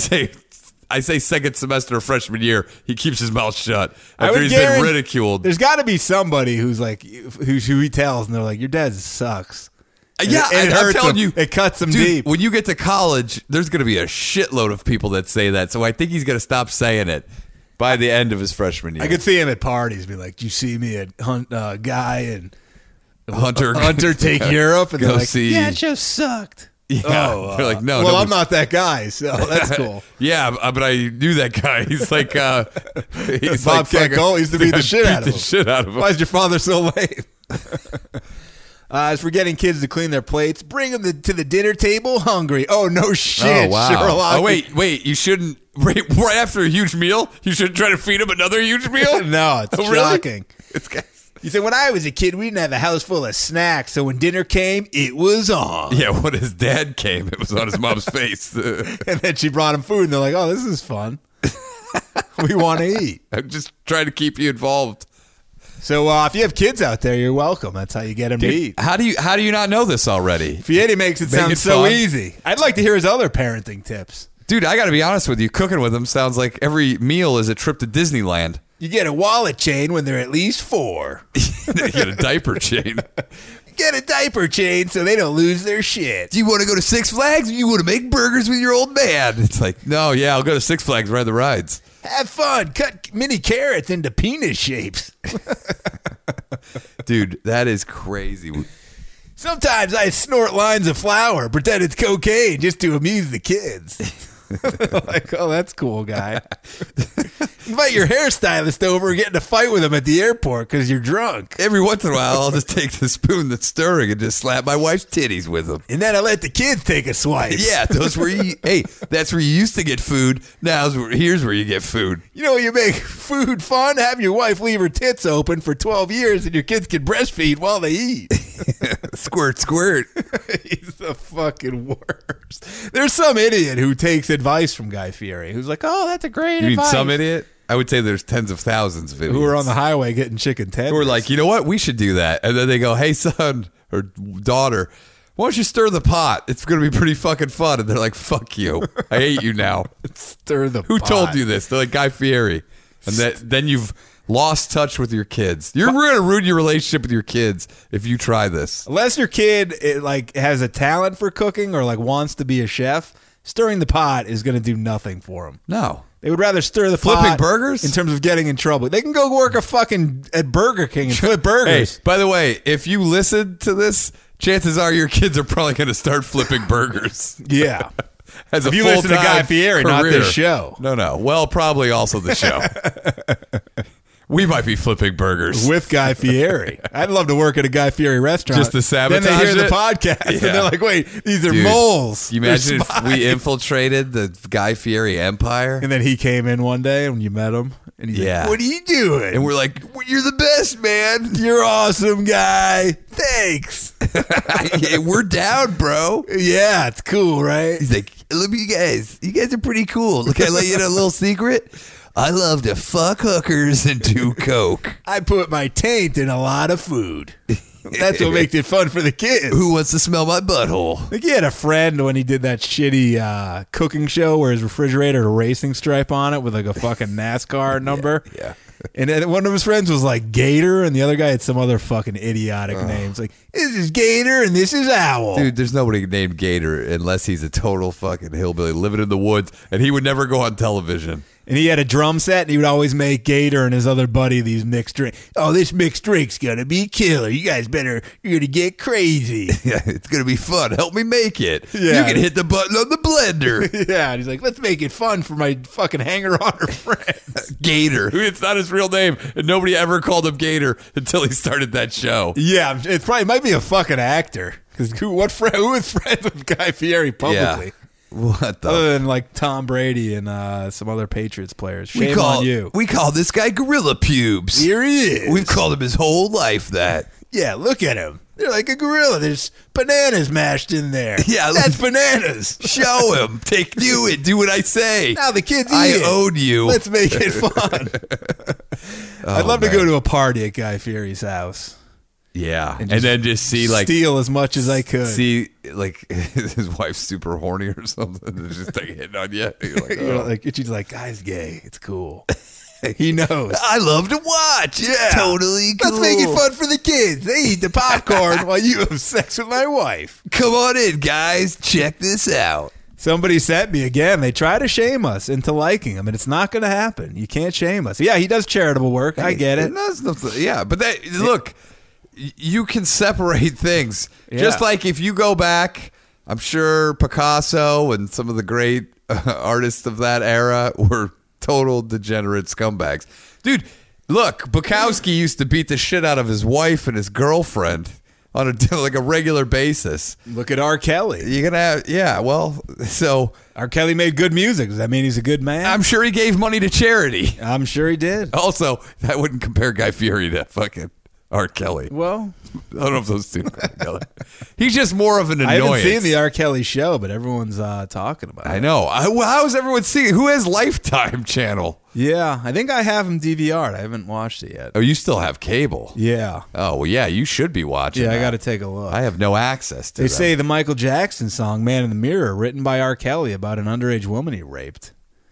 I say second semester of freshman year, he keeps his mouth shut I after would he's been guarantee- ridiculed. There's got to be somebody who's like, who he tells, and they're like, your dad sucks. Yeah, And it I'm hurts telling him. you, It cuts him dude, deep. When you get to college, there's going to be a shitload of people that say that. So I think he's going to stop saying it by the end of his freshman year. I could see him at parties be like, do you see me at Guy and Hunter take Europe? And go they're like, see- yeah, it just sucked. Yeah, they're like, no. Well, nobody- I'm not that guy, so that's cool. Yeah, but I knew that guy. He's like, he's Bobcat fucking- Gold used to beat the shit out of beat him. the shit out of him. Why is your father so lame? As for getting kids to clean their plates, bring them to the dinner table hungry. Oh, no shit, Oh, wow. Sherlock. Oh, wait. You shouldn't, right after a huge meal, you should try to feed him another huge meal? No, it's Oh, really? shocking. It's He said, when I was a kid, we didn't have a house full of snacks, so when dinner came, it was on. Yeah, when his dad came, it was on his mom's face. And then she brought him food, and they're like, oh, this is fun. We want to eat. I'm just trying to keep you involved. So if you have kids out there, you're welcome. That's how you get them to eat. How do you not know this already? Fieri makes it Make sound it so fun. easy. I'd like to hear his other parenting tips. Dude, I got to be honest with you. Cooking with him sounds like every meal is a trip to Disneyland. You get a wallet chain when they're at least 4. You get a diaper chain. Get a diaper chain so they don't lose their shit. Do you want to go to Six Flags or you want to make burgers with your old man? It's like, no, yeah, I'll go to Six Flags, ride the rides. Have fun. Cut mini carrots into penis shapes. Dude, that is crazy. Sometimes I snort lines of flour, pretend it's cocaine just to amuse the kids. Like, oh, that's cool, guy. Invite your hairstylist over and get in a fight with him at the airport because you're drunk. Every once in a while, I'll just take the spoon that's stirring and just slap my wife's titties with them. And then I let the kids take a swipe. Yeah, those where you, hey, that's where you used to get food. Here's where you get food. You know, you make food fun, have your wife leave her tits open for 12 years and your kids can breastfeed while they eat. Squirt, squirt. He's the fucking worst. There's some idiot who takes advice from Guy Fieri who's like, oh, that's a great You mean advice. some idiot? I would say there's tens of thousands of idiots. Who are on the highway getting chicken tenders. Who are like, you know what? We should do that. And then they go, hey, son or daughter, why don't you stir the pot? It's going to be pretty fucking fun. And they're like, fuck you. I hate you now. Stir the Who pot. told you this? They're like Guy Fieri. And then you've lost touch with your kids. You're going to ruin your relationship with your kids if you try this. Unless your kid has a talent for cooking or like wants to be a chef, stirring the pot is going to do nothing for them. No. They would rather stir the Flipping pot burgers? in terms of getting in trouble. They can go work at Burger King and flip Hey, burgers. by the way, if you listen to this, chances are your kids are probably going to start flipping burgers. Yeah. As a If you listen to full-time Guy Fieri, not career. this show. No. Well, probably also the show. We might be flipping burgers. With Guy Fieri. I'd love to work at a Guy Fieri restaurant. Just to sabotage Then they hear it? the podcast and Yeah. they're like, wait, these are Dude, moles. You They're imagine if spies. we infiltrated the Guy Fieri empire? And then he came in one day when you met him. And he's Yeah. like, what are you doing? And we're like, well, you're the best, man. You're awesome, Guy. Thanks. Yeah, we're down, bro. Yeah, it's cool, right? He's like, look at you guys. You guys are pretty cool. Look, I let you in a little secret. I love to fuck hookers and do coke. I put my taint in a lot of food. That's what makes it fun for the kids. Who wants to smell my butthole? Like he had a friend when he did that shitty cooking show where his refrigerator had a racing stripe on it with like a fucking NASCAR number. Yeah. And then one of his friends was like Gator, and the other guy had some other fucking idiotic names. Like, this is Gator and this is Owl. Dude, there's nobody named Gator unless he's a total fucking hillbilly living in the woods, and he would never go on television. And he had a drum set, and he would always make Gator and his other buddy these mixed drinks. Oh, this mixed drink's gonna be killer. You guys you're gonna get crazy. Yeah, it's gonna be fun. Help me make it. Yeah. You can hit the button on the blender. Yeah, and he's like, let's make it fun for my fucking hanger-on friends. Gator. It's not his real name, and nobody ever called him Gator until he started that show. Yeah, it probably might be a fucking actor. Because who is friends with Guy Fieri publicly? Yeah. What the? Other than like Tom Brady and some other Patriots players. Shame on you. We call this guy Gorilla Pubes. Here he is. We've called him his whole life that. Yeah, look at him. They're like a gorilla. There's bananas mashed in there. Yeah, that's bananas. Show him. Do it. Do what I say. Now the kids eat I it. own you. Let's make it fun. I'd love to go to a party at Guy Fieri's house. Yeah, and just then just see like steal as much as I could. see like his wife's super horny or something. It's just like hitting on you. You're like, You know, oh. like she's like, Guy's gay. It's cool. He knows. I love to watch. It's totally cool. Let's make it fun for the kids. They eat the popcorn while you have sex with my wife. Come on in, guys. Check this out. Somebody sent me again. They try to shame us into liking him, and it's not going to happen. You can't shame us. Yeah, he does charitable work. I get it. Yeah, but look, you can separate things. Yeah. Just like if you go back, I'm sure Picasso and some of the great artists of that era were total degenerate scumbags. Dude, look, Bukowski used to beat the shit out of his wife and his girlfriend on a regular basis. Look at R. Kelly. You're gonna have, so R. Kelly made good music. Does that mean he's a good man? I'm sure he gave money to charity. I'm sure he did. Also, that wouldn't compare Guy Fieri to fucking R. Kelly. Well, I don't know if those two go together. He's just more of an I annoyance. haven't seen the R. Kelly show, but everyone's talking about it. I know. How is everyone seeing it? Who has Lifetime channel? Yeah, I think I have him DVR'd. I haven't watched it yet. Oh, you still have cable? Yeah. Oh, well, yeah, you should be watching. Yeah, I that. got to take a look. I have no access to They them. say the Michael Jackson song "Man in the Mirror," written by R. Kelly about an underage woman he raped.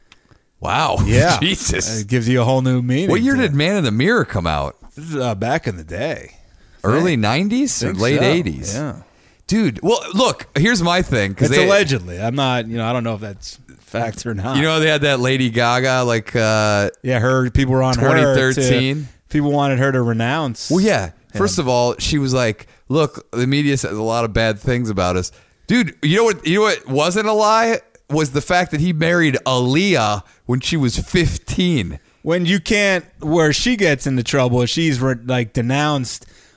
Wow. Yeah, Jesus. it gives you a whole new meaning. What year to did it. Man in the Mirror come out? This is, back in the day? Early 90s or Think late so. 80s? Yeah, Dude, well, look, here's my thing. it's allegedly. I'm not. I don't know if that's fact or not. You know, they had that Lady Gaga, like, yeah, her people were on 2013. her. People wanted her to renounce. well, yeah. First of all, she was like, look, the media says a lot of bad things about us. Dude, you know what wasn't a lie? Was the fact that he married Aaliyah when she was 15. When you can't, where she gets into trouble, she's denounced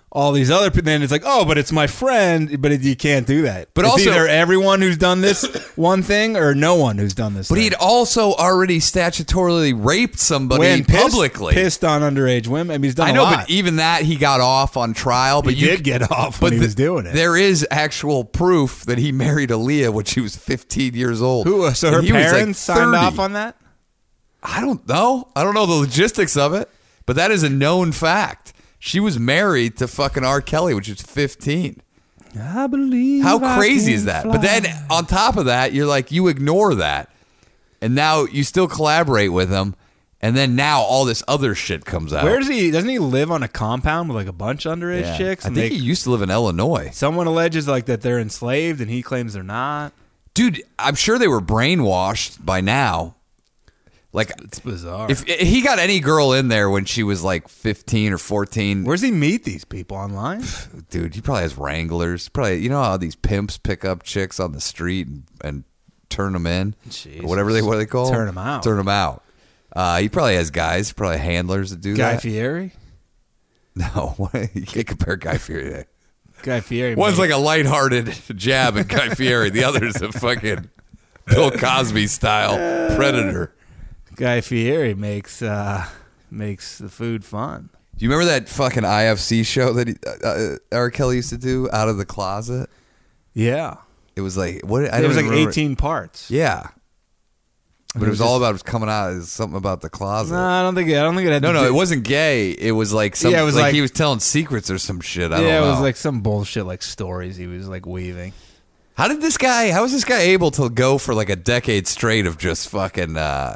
all these other people. Then it's like, oh, but it's my friend. But you can't do that. But it's also- either everyone who's done this one thing or no one who's done this But thing. he'd also already statutorily raped somebody When publicly. pissed on underage women. I mean, he's done I a know, lot. but even that he got off on trial. But he did get off when he was doing it. There is actual proof that he married Aaliyah when she was 15 years old. Who? So her And he was, like, parents signed 30. off on that? I don't know. I don't know the logistics of it, but that is a known fact. She was married to fucking R. Kelly when she was 15. I believe. How crazy is that? But then on top of that, you're like, you ignore that. And now you still collaborate with him. And then now all this other shit comes out. Where does he? Doesn't he live on a compound with like a bunch of underage Yeah. chicks? I And think he used to live in Illinois. someone alleges like that they're enslaved, and he claims they're not. Dude, I'm sure they were brainwashed by now. Like, It's bizarre. if he got any girl in there when she was like 15 or 14, Where's he meet these people online? dude, he probably has wranglers. Probably, you know how these pimps pick up chicks on the street and turn them in, Jesus. or whatever what they call Turn 'em out. Turn them out. He probably has guys, probably handlers that do Guy that. Fieri. No, you can't compare Guy Fieri. To Guy Fieri. One's made- like a lighthearted jab at Guy Fieri. The other's a fucking Bill Cosby style predator. Guy Fieri makes the food fun. Do you remember that fucking IFC show that R. Kelly used to do, Out of the Closet? Yeah, It was like what? it was like 18 parts. Yeah, but it it was was all just- about coming out as something about the closet. No, I don't think it had. No, to no, do- it wasn't gay. It was like some. Yeah, it was like like- he was telling secrets or some shit. I don't Yeah, know. it was like some bullshit like stories he was like weaving. How was this guy able to go for like a decade straight of just fucking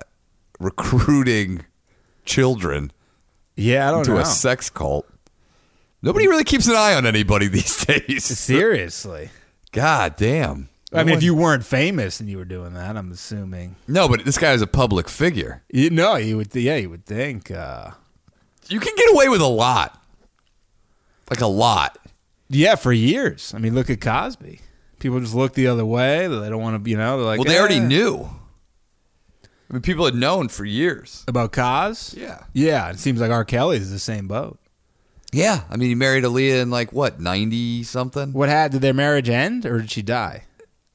recruiting children Yeah, I don't into know. a sex cult? Nobody really keeps an eye on anybody these days. Seriously. God damn. I mean, if you weren't famous and you were doing that, I'm assuming. No, but this guy is a public figure. You would. Yeah, you would think. You can get away with a lot. Like a lot. Yeah, for years. I mean, look at Cosby. People just look the other way. They don't want to. They're like, Well, they already "Eh." knew. I mean, people had known for years. About Cos. Yeah. Yeah, it seems like R. Kelly's the same boat. Yeah. I mean, he married Aaliyah in like, what, 90-something? What did their marriage end, or did she die?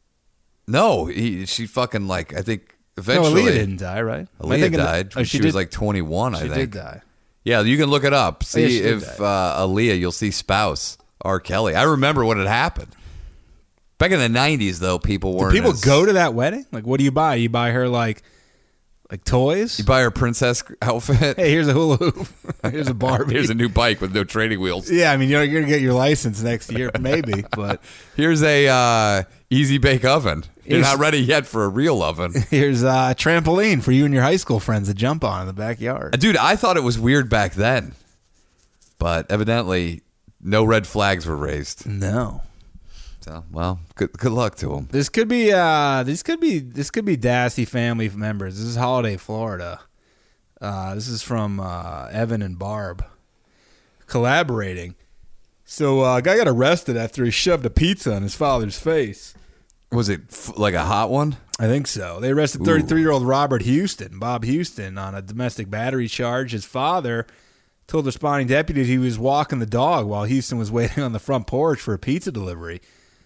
No, she fucking like, I think eventually. No, Aaliyah didn't die, right? Am I Aaliyah thinking- died when she was like 21, I She think. did die. Yeah, you can look it up. See yeah, she did if Aaliyah, you'll see spouse R. Kelly. I remember when it happened. Back in the 90s, though, people weren't. People as- go to that wedding. Like, what do you buy? You buy her like toys. You buy her princess outfit. Hey, here's a hula hoop. Here's a Barbie. Here's a new bike with no training wheels. Yeah, I mean, you're gonna get your license next year, maybe, but Here's a easy bake oven. You're Here's- not ready yet for a real oven. here's a trampoline for you and your high school friends to jump on in the backyard. Dude, I thought it was weird back then, but evidently no red flags were raised. No, So, well, good luck to them. this could be Dassey family members. This is Holiday, Florida. This is from Evan and Barb collaborating. So, a guy got arrested after he shoved a pizza in his father's face. Was it like a hot one? I think so. They arrested 33-year-old Robert Houston, Bob Houston, on a domestic battery charge. His father told responding deputies he was walking the dog while Houston was waiting on the front porch for a pizza delivery.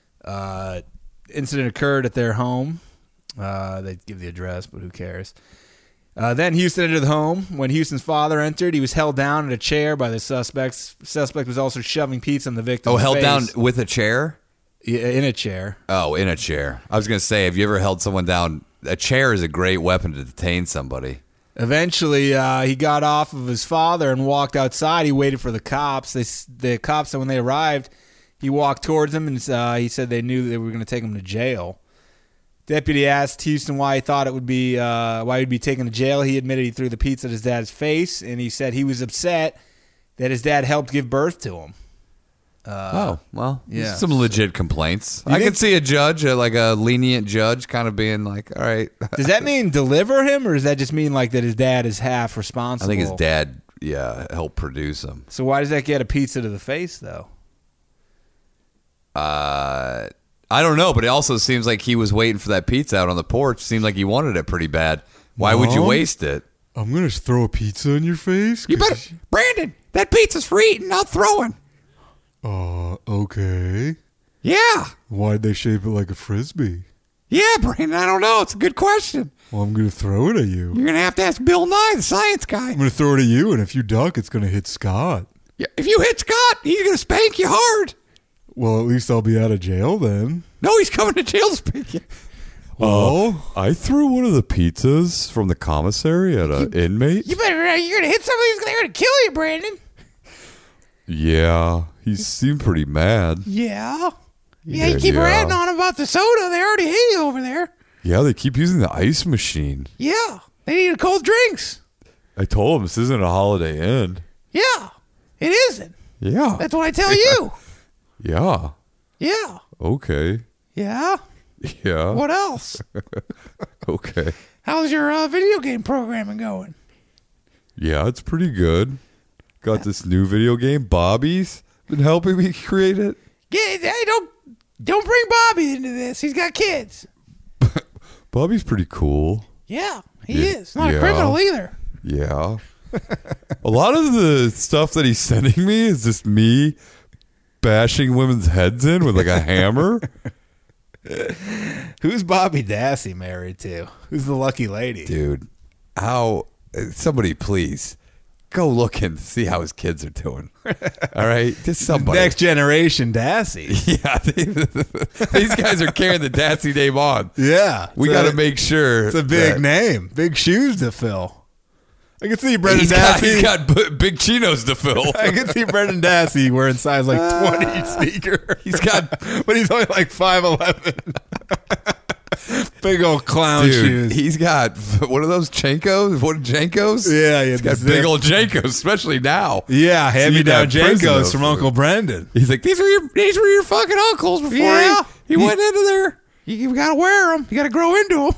Incident occurred at their home. They give the address, but who cares? Then Houston entered the home. When Houston's father entered, he was held down in a chair by the suspects. Suspect was also shoving pizza in the victim's Oh, held face. down with a chair? Yeah, in a chair. Oh, in a chair. I was going to say, have you ever held someone down? A chair is a great weapon to detain somebody. Eventually, he got off of his father and walked outside. He waited for the cops. The cops said when they arrived, he walked towards them and he said they knew they were going to take him to jail. Deputy asked Houston why he thought it would be why he'd be taken to jail. He admitted he threw the pizza at his dad's face, and he said he was upset that his dad helped give birth to him. Oh, well, yeah. some legit complaints. You I think- could see a judge, like a lenient judge, kind of being like, all right. Does that mean deliver him, or does that just mean like that his dad is half I responsible? think his dad, helped produce him. So why does that get a pizza to the face, though? I don't know, but it also seems like he was waiting for that pizza out on the porch. Seemed like he wanted it pretty bad. Why would you Mom? waste it? I'm going to throw a pizza in your face? Brandon, that pizza's for eating, not throwing. Okay. Yeah. Why'd they shape it like a frisbee? Yeah, Brandon, I don't know. It's a good question. Well, I'm going to throw it at you. You're going to have to ask Bill Nye, the science guy. I'm going to throw it at you, and if you duck, it's going to hit Scott. Yeah, if you hit Scott, he's going to spank you hard. Well, at least I'll be out of jail then. No, he's coming to jail to spank you. Well, I threw one of the pizzas from the commissary at an inmate. You better, you're going to hit somebody who's going to kill you, Brandon. Yeah, he seemed pretty mad. Yeah. Yeah, you keep ratting on about the soda. They already hate you over there. Yeah, they keep using the ice machine. Yeah. They need cold drinks. I told him this isn't a Holiday Inn. Yeah. It isn't. Yeah. That's what I tell you. Yeah. Yeah. Okay. Yeah. Yeah. What else? Okay. How's your video game programming going? Yeah, it's pretty good. Got this new video game. Bobby's been helping me create it. Yeah, hey, don't bring Bobby into this. He's got kids. Bobby's pretty cool. Yeah, he Yeah, is. Not a yeah. criminal either. Yeah. A lot of the stuff that he's sending me is just me bashing women's heads in with like a hammer. Who's Bobby Dassey married to? Who's the lucky lady? Dude, how... Somebody, please, go look and see how his kids are doing. All right? Just somebody. Next generation Dassey. Yeah, these guys are carrying the Dassey name on. Yeah. We got to make sure. It's a big that- name. Big shoes to fill. I can see Brendan He's Dassey. got big chinos to fill. I can see Brendan Dassey wearing size like 20 sneaker. He's got- but he's only like 5'11". Big old clown Dude, shoes. he's got one of those Jankos. What Jankos? Yeah, He's got the big zip. old Jankos, especially now. Yeah, hand me down that prison Jankos from outfit. Uncle Brendan. He's like, these were your fucking uncles before Yeah. he went into there. You got to wear them. You got to grow into them.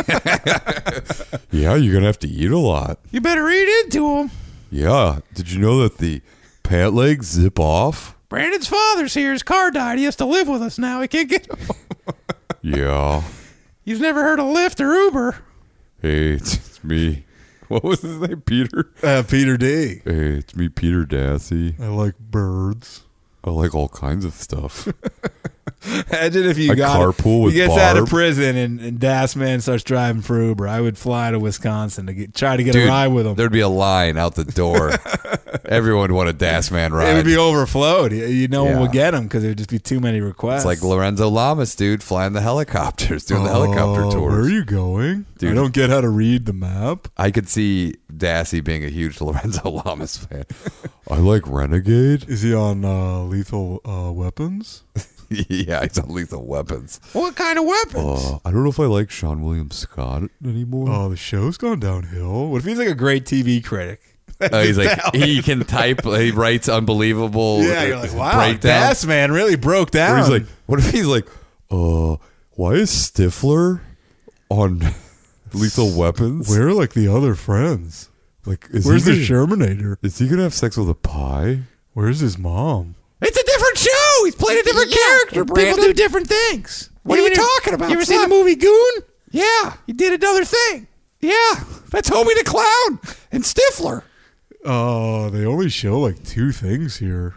Yeah, you're going to have to eat a lot. You better eat into them. Yeah. Did you know that the pant legs zip off? Brandon's father's here. His car died. He has to live with us now. He can't get home. Yeah. You've never heard of Lyft or Uber. Hey, it's me. What was his name? Peter? Peter D. Hey, it's me, Peter Dassey. I like birds. I like all kinds of stuff. Imagine if you I got carpool with he gets out of Barb. prison and Das Man starts driving for Uber. I would fly to Wisconsin to try to get Dude, a ride with him. There'd be a line out the door. Everyone would want a Das Man ride. It would be overflowed. No one Yeah. would get him because there'd just be too many requests. It's like Lorenzo Lamas, dude, flying the helicopters, doing the helicopter Where tours. are you going? Dude. I don't get how to read the map. I could see Dassey being a huge Lorenzo Lamas fan. I like Renegade. Is he on Lethal Weapons? Yeah, he's on Lethal Weapons. What kind of weapons? I don't know if I like Sean William Scott anymore. Oh, the show's gone downhill. what if he's like a great TV critic? He's like, he can type, he writes unbelievable Yeah, you're like, wow, breakdowns. Das Man really broke down. Or he's like, what if he's like, why is Stifler on Lethal Weapons? Where are like the other friends? Like, is Where's he the Shermanator? Is he gonna have sex with a pie? Where's his mom? It's a different show. He's playing a different character, Brandon. People do different things. What are you talking about, You ever seen the son? movie Goon? Yeah, He did another thing. yeah. That's Homie the Clown and Stifler. They only show like two things here.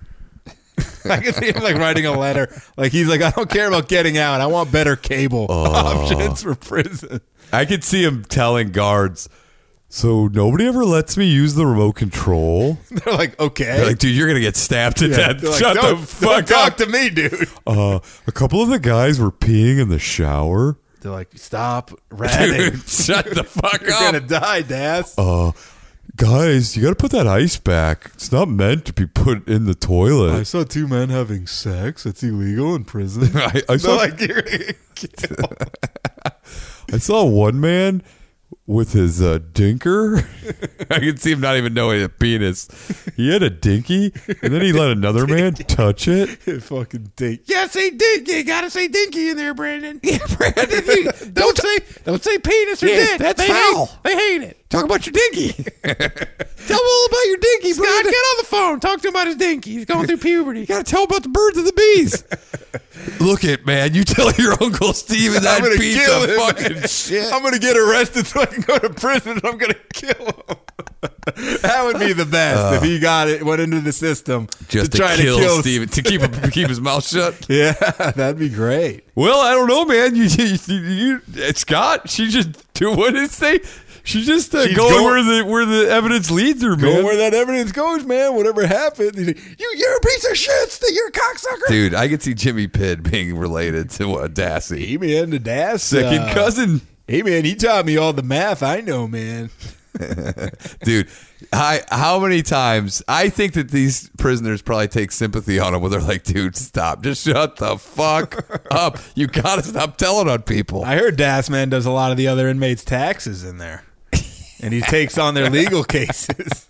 I can see him like writing a letter. Like he's like, I don't care about getting out. I want better cable options for prison. I could see him telling guards, so nobody ever lets me use the remote control. They're like, okay. They're like, dude, you're gonna get stabbed to death. They're like, Shut the don't fuck talk up. to me, dude. A couple of the guys were peeing in the shower. They're like, stop ratting. Dude, shut the fuck You're up. gonna die, Das. Guys, you got to put that ice back. It's not meant to be put in the I toilet. saw two men having sex. It's illegal in prison. I They're saw like, you're gonna get killed. I saw one man with his dinker. I can see him not even knowing a penis. He had a dinky, and then he let another man touch it. Fucking date. Yeah, say dinky. You gotta say dinky in there, Brandon. Yeah, Brandon. don't say penis or dick. that's they foul. Hate, they hate it. Talk about your dinky. Tell him all about your dinky, Scott. Brandon. Get on the phone. Talk to him about his dinky. He's going through puberty. You gotta tell about the birds and the bees. Look it, man. You tell your Uncle Steven that I'm gonna piece kill of him. fucking shit. I'm gonna get arrested so I can go to prison and I'm gonna kill him. That would be the best if he went into the system Just to try to kill kill Steven, to keep his mouth shut. Yeah, that'd be great. Well, I don't know, man. You Scott, she just do what did it say? She just going where the evidence leads her, man. Go where that evidence goes, man. Whatever happened, you're a piece of shit. You're a cocksucker. Dude, I could see Jimmy Pitt being related to Dassey. Hey man, the Das Second cousin. Hey man, he taught me all the math I know, man. Dude, how many times I think that these prisoners probably take sympathy on him where they're like, dude, stop. Just shut the fuck up. You gotta stop telling on people. I heard Das Man does a lot of the other inmates' taxes in there. And he takes on their legal cases.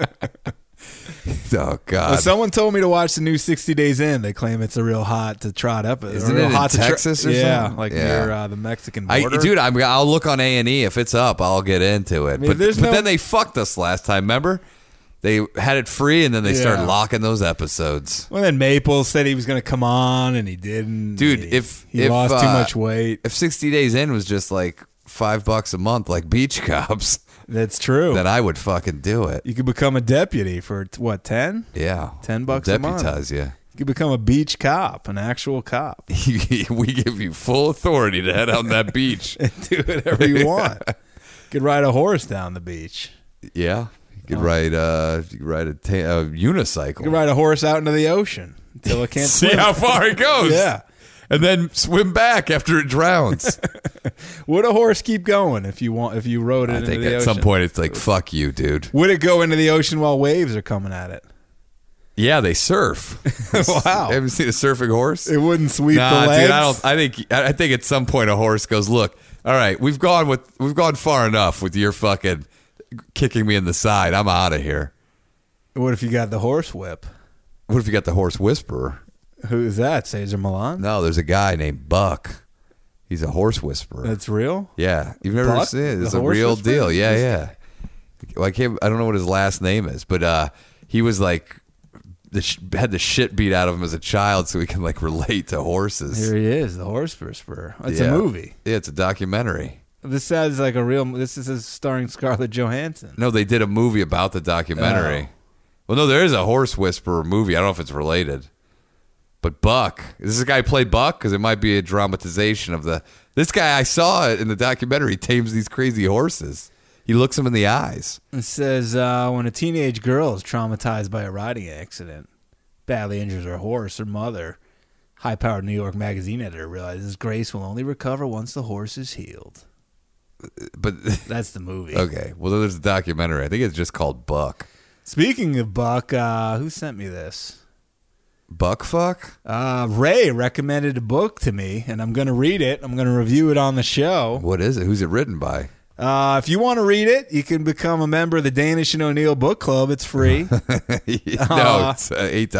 Oh God! Well, someone told me to watch the new 60 Days In. They claim it's a real hot to trot episode. Isn't it in Texas or yeah, something? like near the Mexican border. Dude, I'll look on A&E if it's up. I'll get into it. mean, but then they fucked us last time. Remember? They had it free, and then they started locking those episodes. Well, then Maple said he was going to come on, and he didn't. Dude, he lost too much weight. If 60 Days In was just like $5 a month, like Beach Cops, that's true. then I would fucking do it. You could become a deputy for what, 10? Yeah, $10 a month. Deputize you. You could become a beach cop, an actual cop. We give you full authority to head out on that beach. Do whatever you want. You could ride a horse down the beach. Yeah, you could ride a unicycle. You could ride a horse out into the ocean until it can't See swim. how far it goes. Yeah. And then swim back after it drowns. Would a horse keep going if you rode it I into think the at ocean? some point it's like, fuck you, dude. Would it go into the ocean while waves are coming at it? Yeah, they surf. Wow. Haven't seen a surfing horse? It wouldn't sweep Nah, the legs? dude, I think at some point a horse goes, look, all right, we've gone far enough with your fucking kicking me in the side. I'm out of here. What if you got the horse whip? What if you got the horse whisperer? Who is that? Cesar Millan? No, there's a guy named Buck. He's a horse whisperer. That's real? Yeah, you've never Buck, seen it. It's the a horse real whisperer? deal. Yeah. Well, I don't know what his last name is, but he was like had the shit beat out of him as a child, so he can like relate to horses. Here he is, the horse whisperer. It's Yeah. a movie. Yeah, it's a documentary. This sounds like a real. This is starring Scarlett Johansson. No, they did a movie about the documentary. Oh. Well, no, there is a horse whisperer movie. I don't know if it's related. But Buck, is this guy who played Buck? Because it might be a dramatization of this guy. I saw it in the documentary. Tames these crazy horses. He looks them in the eyes. It says when a teenage girl is traumatized by a riding accident, badly injures her horse, her mother, high-powered New York Magazine editor realizes Grace will only recover once the horse is healed. But That's the movie. okay, well, there's a documentary. I think it's just called Buck. Speaking of Buck, who sent me this? Buckfuck? Ray recommended a book to me, and I'm going to read it. I'm going to review it on the show. What is it? Who's it written by? If you want to read it, you can become a member of the Danish and O'Neill Book Club. It's free. No, it's $8.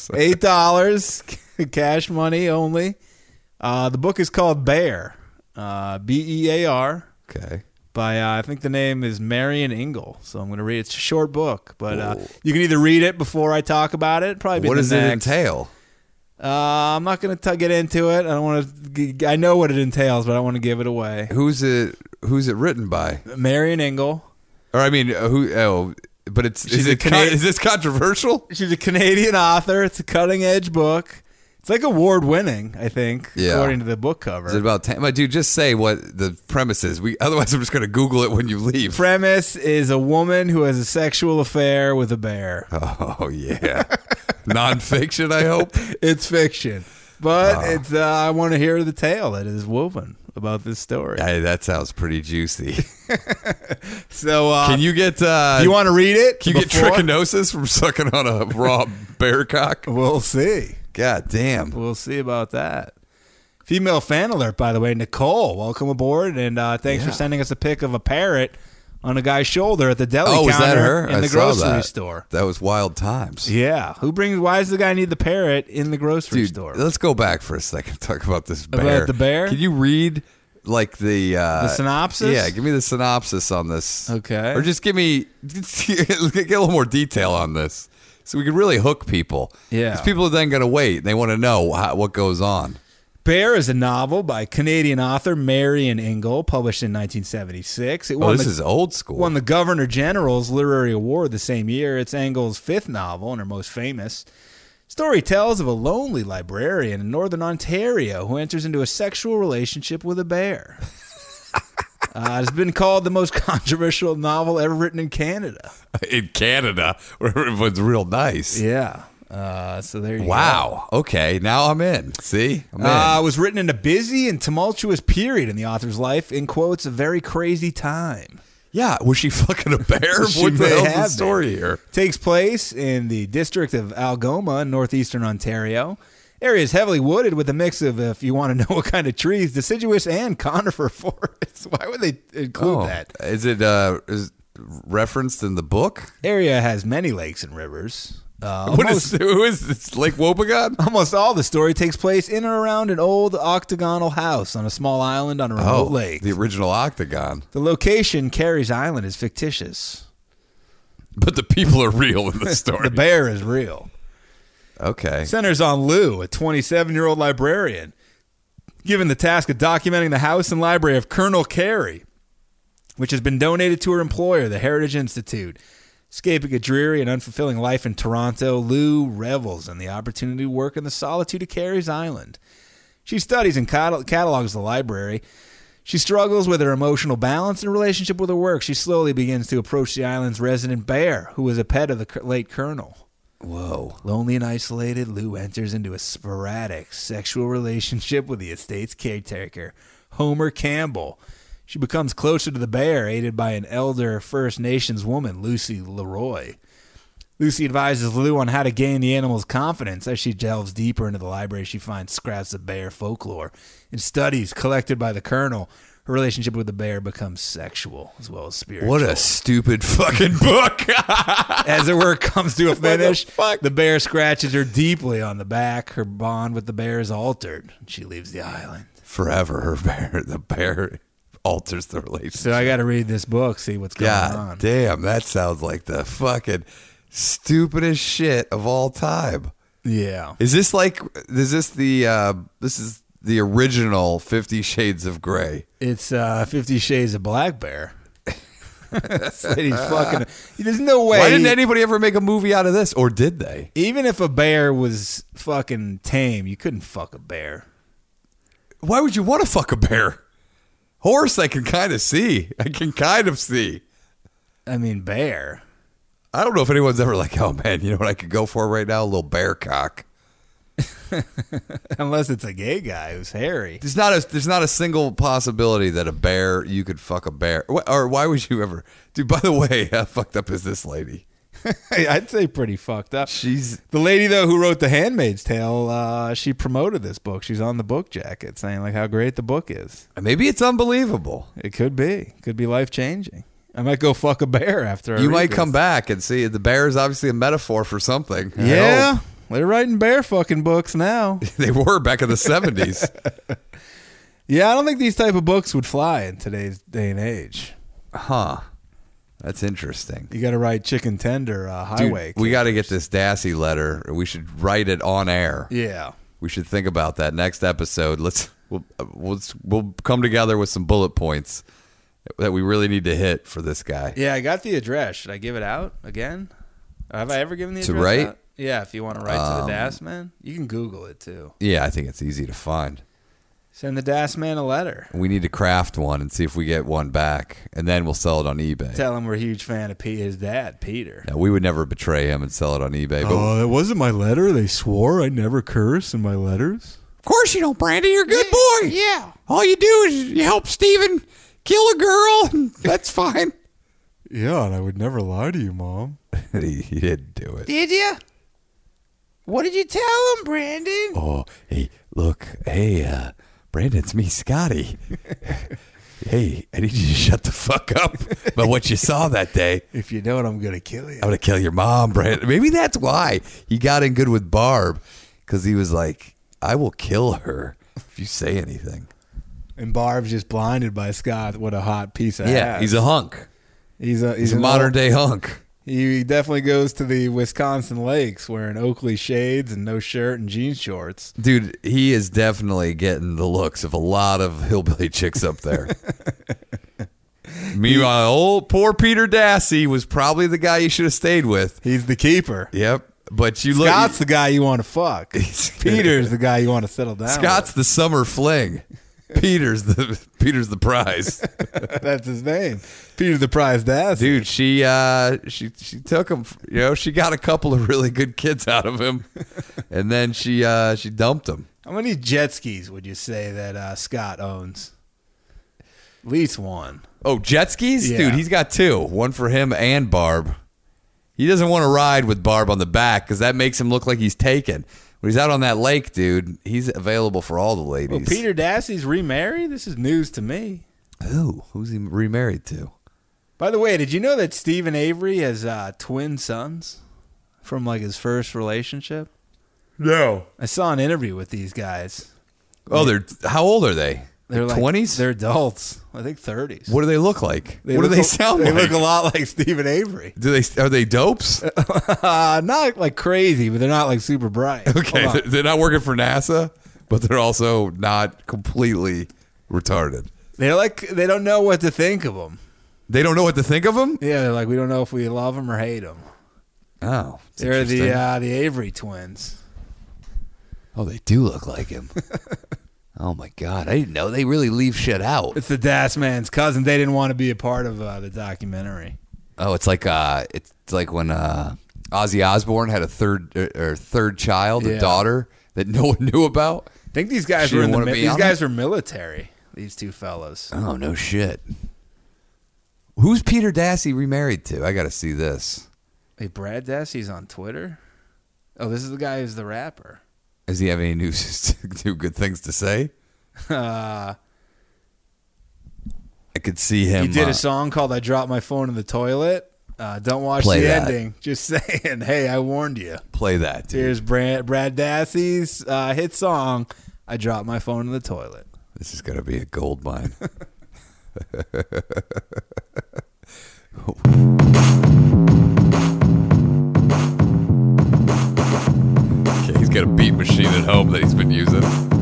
$8, cash money only. The book is called Bear, Bear, Okay. by I think the name is Marion Engel. So I'm going to read it. It's a short book, but you can either read it before I talk about it. Probably be What the does it next. entail? I'm not going to get into it. I don't want to. I know what it entails, but I don't want to give it away. Who's it written by? Marion Engel. Or I mean, who? Oh, but it's She's a is this controversial? She's a Canadian author. It's a cutting edge book. It's like award winning, I think, Yeah. according to the book cover. Is it about 10? Dude, just say what the premise is. Otherwise, I'm just going to Google it when you leave. Premise is a woman who has a sexual affair with a bear. Oh yeah, nonfiction. I hope. It's fiction, but it's. I want to hear the tale that is woven about this story. Hey, that sounds pretty juicy. So, Can you get? you want to read it? Can you get before? trichinosis from sucking on a raw bear cock? We'll see. God damn. We'll see about that. Female fan alert, by the way. Nicole, welcome aboard, and thanks for sending us a pic of a parrot on a guy's shoulder at the deli Oh, is counter that her? in I the saw grocery that. store. That was wild times. Yeah. Why does the guy need the parrot in the grocery Dude, store? let's go back for a second. Talk about this bear. About the bear? Can you read like the synopsis? Yeah, give me the synopsis on this. Okay. Or just get a little more detail on this, so we can really hook people. Yeah. Because people are then going to wait. And they want to know what goes on. Bear is a novel by Canadian author Marion Engel, published in 1976. It Oh, this is old school. won the Governor General's Literary Award the same year. It's Engel's fifth novel and her most famous. Story tells of a lonely librarian in northern Ontario who enters into a sexual relationship with a bear. It's been called the most controversial novel ever written in Canada. In Canada, where it was real nice. Yeah. So there you go. Wow. Okay, now I'm in. See? I'm in. It was written in a busy and tumultuous period in the author's life, in quotes, a very crazy time. Yeah, was she fucking a bear? She What the may hell's the have story been. here? Takes place in the district of Algoma in northeastern Ontario. Area is heavily wooded with a mix of, if you want to know what kind of trees, deciduous and conifer forests. Why would they include that? Is it referenced in the book? Area has many lakes and rivers. Who is this? Lake Wobegon? Almost all the story takes place in or around an old octagonal house on a small island on a remote lake. The original Octagon. The location, Carey's Island, is fictitious. But the people are real in the story. The bear is real. Okay. Centers on Lou, a 27-year-old librarian, given the task of documenting the house and library of Colonel Carey, which has been donated to her employer, the Heritage Institute. Escaping a dreary and unfulfilling life in Toronto, Lou revels in the opportunity to work in the solitude of Carey's Island. She studies and catalogs the library. She struggles with her emotional balance and relationship with her work. She slowly begins to approach the island's resident bear, who was a pet of the late colonel. Whoa. Lonely and isolated, Lou enters into a sporadic sexual relationship with the estate's caretaker, Homer Campbell. She becomes closer to the bear, aided by an elder First Nations woman, Lucy Leroy. Lucy advises Lou on how to gain the animal's confidence. As she delves deeper into the library, she finds scraps of bear folklore and studies collected by the colonel. Her relationship with the bear becomes sexual as well as spiritual. What a stupid fucking book. As her work comes to a finish, fuck? the bear scratches her deeply on the back. Her bond with the bear is altered. She leaves the island. Forever, the bear alters the relationship. So I got to read this book, see what's going God on. damn, that sounds like the fucking stupidest shit of all time. Yeah. Is this the original 50 Shades of Grey? It's 50 Shades of Black Bear. This lady's fucking... There's no way... Why didn't anybody ever make a movie out of this? Or did they? Even if a bear was fucking tame, you couldn't fuck a bear. Why would you want to fuck a bear? Horse, I can kind of see. I mean, bear. I don't know if anyone's ever like, oh man, you know what I could go for right now? A little bear cock. Unless it's a gay guy who's hairy. There's not a single possibility that a bear, you could fuck a bear. Or why would you ever? Dude, by the way, how fucked up is this lady? I'd say pretty fucked up. She's The lady, though, who wrote The Handmaid's Tale, she promoted this book. She's on the book jacket saying like how great the book is. maybe it's unbelievable. It could be. Could be life-changing. I might go fuck a bear after I You read might this. come back and see the bear is obviously a metaphor for something. I Yeah. hope. They're writing bear fucking books now. They were back in the 70s. Yeah, I don't think these type of books would fly in today's day and age. Huh. That's interesting. You got to write chicken tender highway. Dude, we got to get this Dassey letter. We should write it on air. Yeah. We should think about that next episode. We'll come together with some bullet points that we really need to hit for this guy. Yeah, I got the address. Should I give it out again? Have I ever given the To address write? out? Yeah, if you want to write to the DAS man, you can Google it too. Yeah, I think it's easy to find. Send the DAS man a letter. We need to craft one and see if we get one back, and then we'll sell it on eBay. Tell him we're a huge fan of his dad, Peter. Now, we would never betray him and sell it on eBay. But Oh, that wasn't my letter. They swore I'd never curse in my letters. of course you don't, Brandy. You're a good boy. Yeah. All you do is you help Steven kill a girl, and that's fine. Yeah, and I would never lie to you, Mom. He didn't do it. Did you? What did you tell him, Brandon? Oh, hey, look. Hey, Brandon, it's me, Scotty. Hey, I need you to shut the fuck up about what you saw that day. If you don't, I'm gonna kill you. I'm going to kill your mom, Brandon. Maybe that's why he got in good with Barb, because he was like, I will kill her if you say anything. And Barb's just blinded by Scott. What a hot piece of Yeah, ass. he's a hunk. He's a He's a modern day hunk. He definitely goes to the Wisconsin lakes wearing Oakley shades and no shirt and jean shorts. Dude, he is definitely getting the looks of a lot of hillbilly chicks up there. Meanwhile, old poor Peter Dassey was probably the guy you should have stayed with. He's the keeper. Yep. But you Scott's the guy you want to fuck. Peter's the guy you want to settle down Scott's with. the summer fling. Peter's the prize. That's his name. Peter the Prize Dassey. Dude, she took him. You know, she got a couple of really good kids out of him, and then she dumped him. How many jet skis would you say that Scott owns? At least one. Oh, jet skis, Yeah. dude. He's got two. One for him and Barb. He doesn't want to ride with Barb on the back because that makes him look like he's taken. When he's out on that lake, dude, he's available for all the ladies. Well, Peter Dassey's remarried? This is news to me. Who's he remarried to? By the way, did you know that Stephen Avery has twin sons from like his first relationship? No. I saw an interview with these guys. Oh, how old are they? They're like 20s? They're adults. I think 30s. What do they look like? What do look they sound They like? look a lot like Stephen Avery. Are they dopes? Not like crazy, but they're not like super bright. Okay, Hold on. they're not working for NASA, but they're also not completely retarded. They don't know what to think of them. They don't know what to think of them? Yeah, they're like, we don't know if we love them or hate them. Oh, They're the interesting. Avery twins. Oh, they do look like him. Oh my God, I didn't know they really leave shit out. It's the Das Man's cousin. They didn't want to be a part of the documentary. Oh, it's like when Ozzy Osbourne had a third child, Yeah. a daughter that no one knew about. I think these guys She were didn't wanna be these on guys were military. These two fellas. Oh no shit. Who's Peter Dassey remarried to? I got to see this. Hey, Brad Dassey's on Twitter. Oh, this is the guy who's the rapper. Does he have any new good things to say? I could see him. He did a song called "I Dropped My Phone in the Toilet." Don't watch Play the that. ending. Just saying, hey, I warned you. Play that, dude. Here's Brad Dassey's hit song, "I Dropped My Phone in the Toilet." This is going to be a gold mine. Okay, he's got a beat machine at home that he's been using.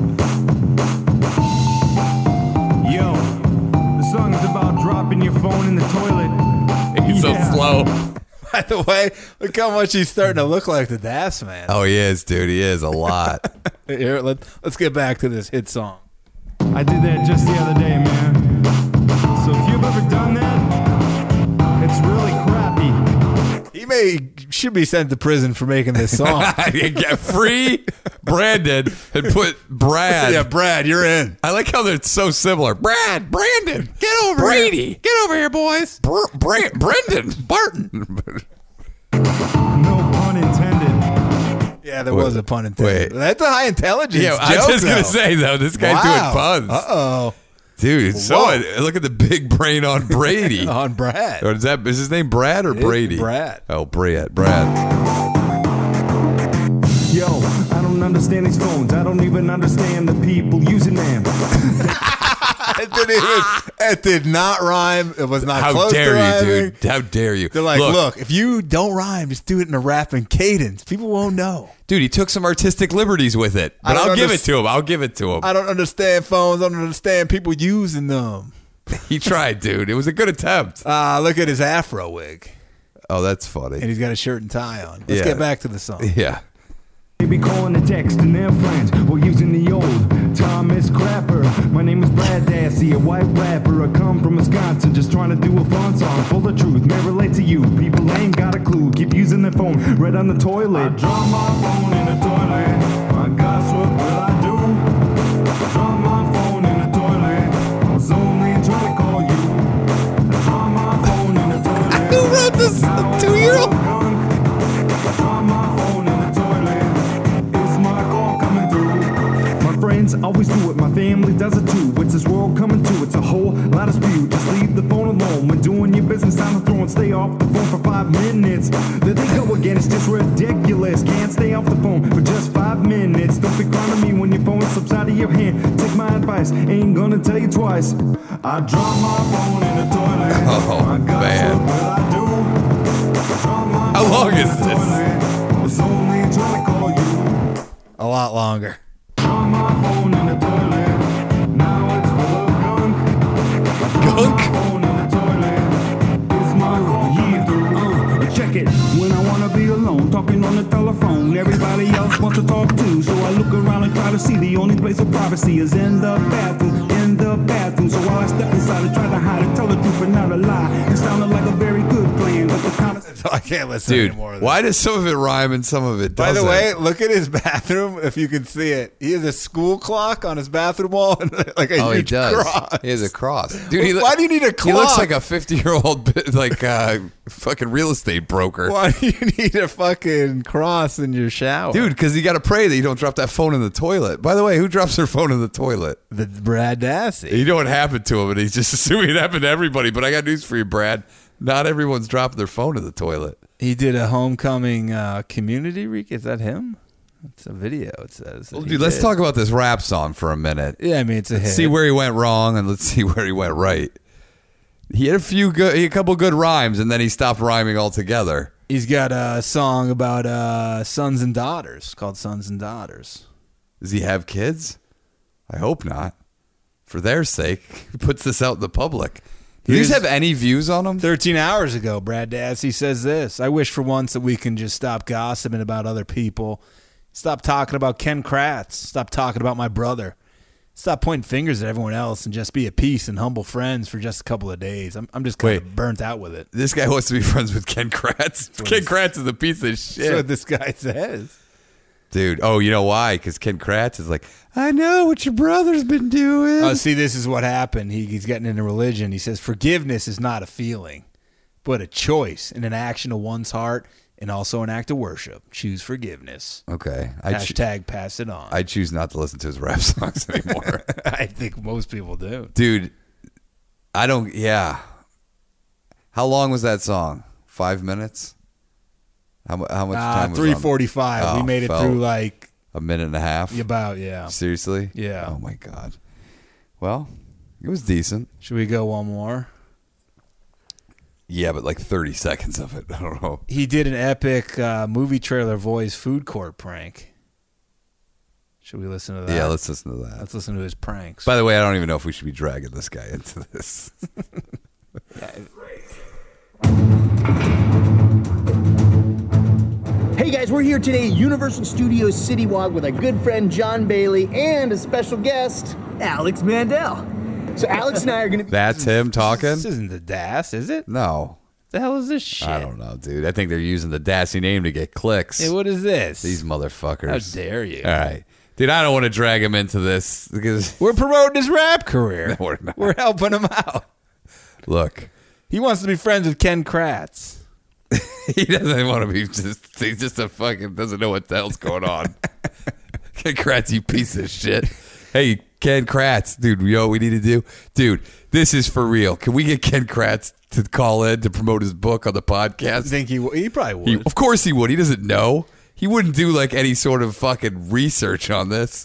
Yo, the song is about dropping your phone in the toilet. He's so slow. By the way, look how much he's starting to look like the Das Man. Oh, he is, dude. He is a lot. Here, let's get back to this hit song. I did that just the other day, man. So if you've ever done that, it's really crappy. He should be sent to prison for making this song. Get free Brandon and put Brad. Yeah, Brad, you're in. I like how they're so similar. Brad, Brandon, get over Brady. Here. Get over here, boys. Brendan, Barton. No pun intended. Yeah, there was a pun intended. Wait. That's a high intelligence Yeah, joke, I was just going though. to say, though, this guy's Wow. doing puns. Uh-oh. Dude, it's Whoa. look at the big brain on Brady. On Brad. Or is his name Brad or It's Brady? Brad. Oh, Brad. Yo, I don't understand these phones. I don't even understand the people using them. It did not rhyme. It was not How close to dare you, rhyming. dude? How dare you? They're like, look, if you don't rhyme, just do it in a rapping cadence. People won't know. Dude, he took some artistic liberties with it. But don't I'll give it underst- to him. I'll give it to him. I don't understand phones. I don't understand people using them. He tried, dude. It was a good attempt. Look at his afro wig. Oh, that's And funny. he's got a shirt and tie on. Let's Yeah. get back to the song. Yeah. They be calling and texting their friends or using the old Thomas Crapper. My name is Brad Dassey, a white rapper. I come from Wisconsin, just trying to do a fun song full of truth. May relate to you. People ain't got a clue. Keep using their phone right on the toilet. I drop my phone in the toilet. My gosh, what will I do? I drop my phone in the toilet. I was only trying to call you. I drop my phone in the toilet. Who wrote this? A 2-year-old? I drop my phone in the toilet. Is my call coming through? My friends always do it. My family does it too. What's this world coming to? It's a whole lot of spew. Just leave the phone alone when doing your business on the throne. Stay off the phone for 5 minutes. There they go again. It's just ridiculous. Can't stay off the phone for just 5 minutes. Don't be crying to me when your phone slips out of your hand. Take my advice. Ain't gonna tell you twice. I drop my phone in the toilet. Oh, my God, man. what will I do? I drop long is this? It's only till I call you. A lot longer. On my phone in the toilet. Now it's full of gunk. Gunk? Phone in the toilet. It's my ether. Check it. When I wanna be alone, talking on the telephone. Everybody else wants to talk too. So I look around and try to see. The only place of privacy is in the bathroom. In the bathroom. So while I step inside and try to hide it, tell the truth and not a lie. It sounded like a very good plan, but the kind of So I can't listen Dude, anymore. why does some of it rhyme and some of it By doesn't? the way, look at his bathroom. If you can see it, he has a school clock on his bathroom wall and like a Oh, he huge does. cross. He has a cross. Dude, Why do you need a He looks clock? like a 50-year-old like fucking real estate broker. Why do you need a fucking cross in your shower, Dude, because you got to pray that you don't drop that phone in the toilet. By the way, who drops their phone in the toilet? The Brad Dassey. You know what happened to him, and he's just assuming it happened to everybody. But I got news for you, Brad. Not everyone's dropping their phone in the toilet. He did a homecoming community Is that him? It's a video. It says. that Well, he dude, let's did. talk about this rap song for a minute. Yeah, I mean it's a hit. Let's see where he went wrong, and let's see where he went right. He had a couple good rhymes, and then he stopped rhyming altogether. He's got a song about sons and daughters called "Sons and Daughters." Does he have kids? I hope not. For their sake, he puts this out in the public. Do these have any views on him? 13 hours ago, Brad Dassey says this. I wish for once that we can just stop gossiping about other people. Stop talking about Ken Kratz. Stop talking about my brother. Stop pointing fingers at everyone else and just be at peace and humble friends for just a couple of days. I'm just kind of burnt out with it. This guy wants to be friends with Ken Kratz. Ken Kratz is a piece of shit. That's what this guy says. Dude, oh, you know why? Because Ken Kratz is like, I know what your brother's been doing. Oh, see, this is what happened. He's getting into religion. He says forgiveness is not a feeling, but a choice and an action of one's heart and also an act of worship. Choose forgiveness. Okay. Hashtag pass it on. I choose not to listen to his rap songs anymore. I think most people do. Dude, yeah. How long was that song? 5 minutes? How much time was 3:45. Oh, We made it through like a minute and a half? about, yeah. Seriously? Yeah. Oh, my God. Well, it was decent. Should we go one more? Yeah, but like 30 seconds of it. I don't know. He did an epic movie trailer voice food court prank. Should we listen to that? Yeah, let's listen to that. Let's listen to his pranks. By the way, I don't even know if we should be dragging this guy into this. Hey guys, we're here today at Universal Studios City Walk with our good friend John Bailey and a special guest, Alex Mandel. So Alex and I are going to be... That's him talking? This isn't the DAS, is it? No. The hell is this shit? I don't know, dude. I think they're using the Dassey name to get clicks. Hey, what is this? These motherfuckers. How dare you? All right. Dude, I don't want to drag him into this because We're promoting his rap career. No, we're not. We're helping him out. Look, He wants to be friends with Ken Kratz. he doesn't want to be he's just a fucking doesn't know what the hell's going on. Ken Kratz, you piece of shit. Hey, Ken Kratz, dude, you know what we need to do? Dude, this is for real. Can we get Ken Kratz to call in to promote his book on the podcast? I think he probably would. Of course he would. He doesn't know. He wouldn't do like any sort of fucking research on this.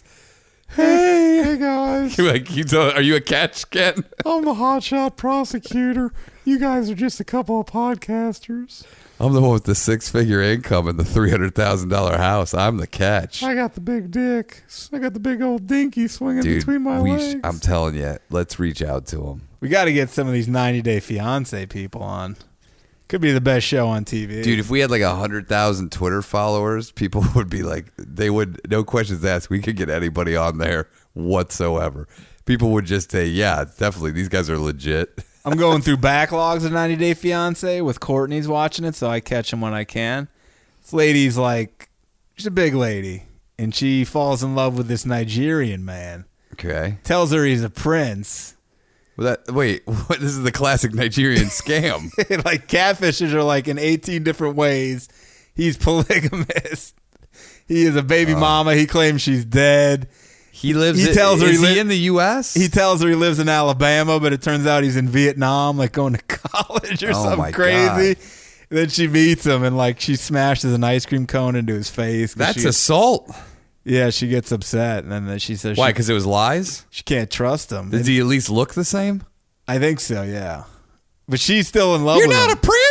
Hey guys, Are you a catch, Ken? I'm the hotshot prosecutor. You guys are just a couple of podcasters. I'm the one with the 6-figure income and the $300,000 house. I'm the catch. I got the big dick. I got the big old dinky swinging Dude, between my legs. I'm telling you, let's reach out to him. We got to get some of these 90 Day Fiance people on. Could be the best show on TV. Dude, if we had like 100,000 Twitter followers, people would be like, they would, no questions asked, we could get anybody on there whatsoever. People would just say, yeah, definitely, these guys are legit. I'm going through backlogs of 90 Day Fiance with Courtney's watching it, so I catch them when I can. This lady's like, she's a big lady, and she falls in love with this Nigerian man. Okay. Tells her he's a prince. Wait, what? This is the classic Nigerian scam. Like catfishes are like in 18 different ways. He's polygamist. He is a baby mama. He claims she's dead. He lives. He tells her is he in the U.S.? He tells her he lives in Alabama, but it turns out he's in Vietnam, like going to college or something crazy. God. Then she meets him and like she smashes an ice cream cone into his face. That's assault. Yeah, she gets upset, and then she says, Why? Because it was lies? She can't trust him. Does he at least look the same? I think so, yeah. But she's still in love You're with him. not a prince?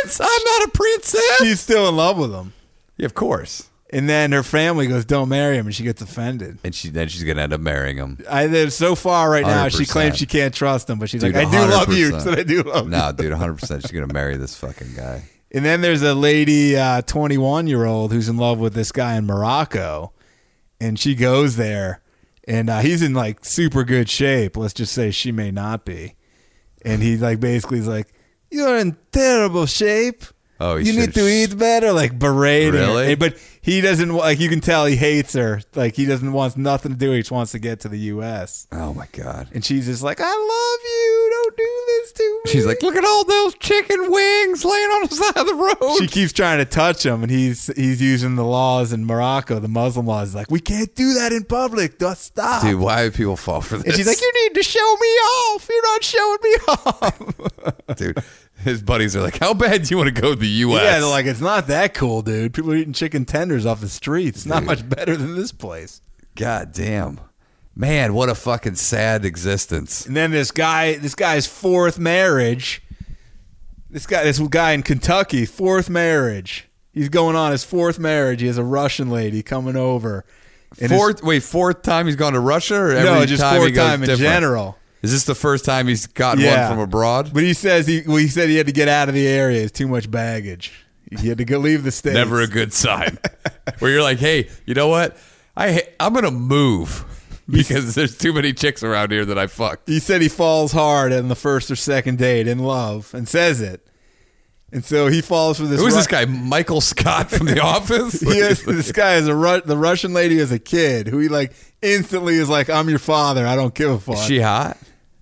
prince. I'm not a princess. She's still in love with him. Yeah, of course. And then her family goes, "Don't marry him," and she gets offended. And she's gonna end up marrying him. So far right now, she 100%. claims she can't trust him, but she's Dude, like, "I do love you." 100%. So I do love you. No, dude, 100%. She's gonna marry this fucking guy. And then there's a lady, 21-year-old, who's in love with this guy in Morocco, and she goes there, and he's in like super good shape. Let's just say she may not be, and he like basically is like, "You're in terrible shape. Oh, you need to eat better," like berating Really? her. But he doesn't, like, you can tell he hates her. Like, he doesn't want nothing to do. He just wants to get to the U.S. Oh my god. And she's just like, "I love you. Don't do this to me." She's like, look at all those chicken wings laying on the side of the road. She keeps trying to touch him, and he's using the laws in Morocco, the Muslim laws. He's like, "We can't do that in public. Just stop." Dude, why do people fall for this? And she's like, "You need to show me off. You're not showing me off." Dude, his buddies are like, how bad do you want to go to the U.S.? Yeah, they're like, "It's not that cool, dude. People are eating chicken tenders off the streets. It's not much better than this place." God damn. Man, what a fucking sad existence. And then this guy's fourth marriage. This guy in Kentucky, fourth marriage. He's going on his fourth marriage. He has a Russian lady coming over. And Fourth time he's gone to Russia? Or every no, just time fourth he goes time in different? general. Is this the first time he's gotten one from abroad? But he says he said he had to get out of the area. It's too much baggage. He had to go leave the States. Never a good sign. Where you're like, hey, you know what? I'm going to move because there's too many chicks around here that I fucked. He said he falls hard on the first or second date in love and says it. And so he falls for this. Who's this guy? Michael Scott from The Office? This guy is the Russian lady is a kid who he like instantly is like, "I'm your father. I don't give a fuck." Is she hot?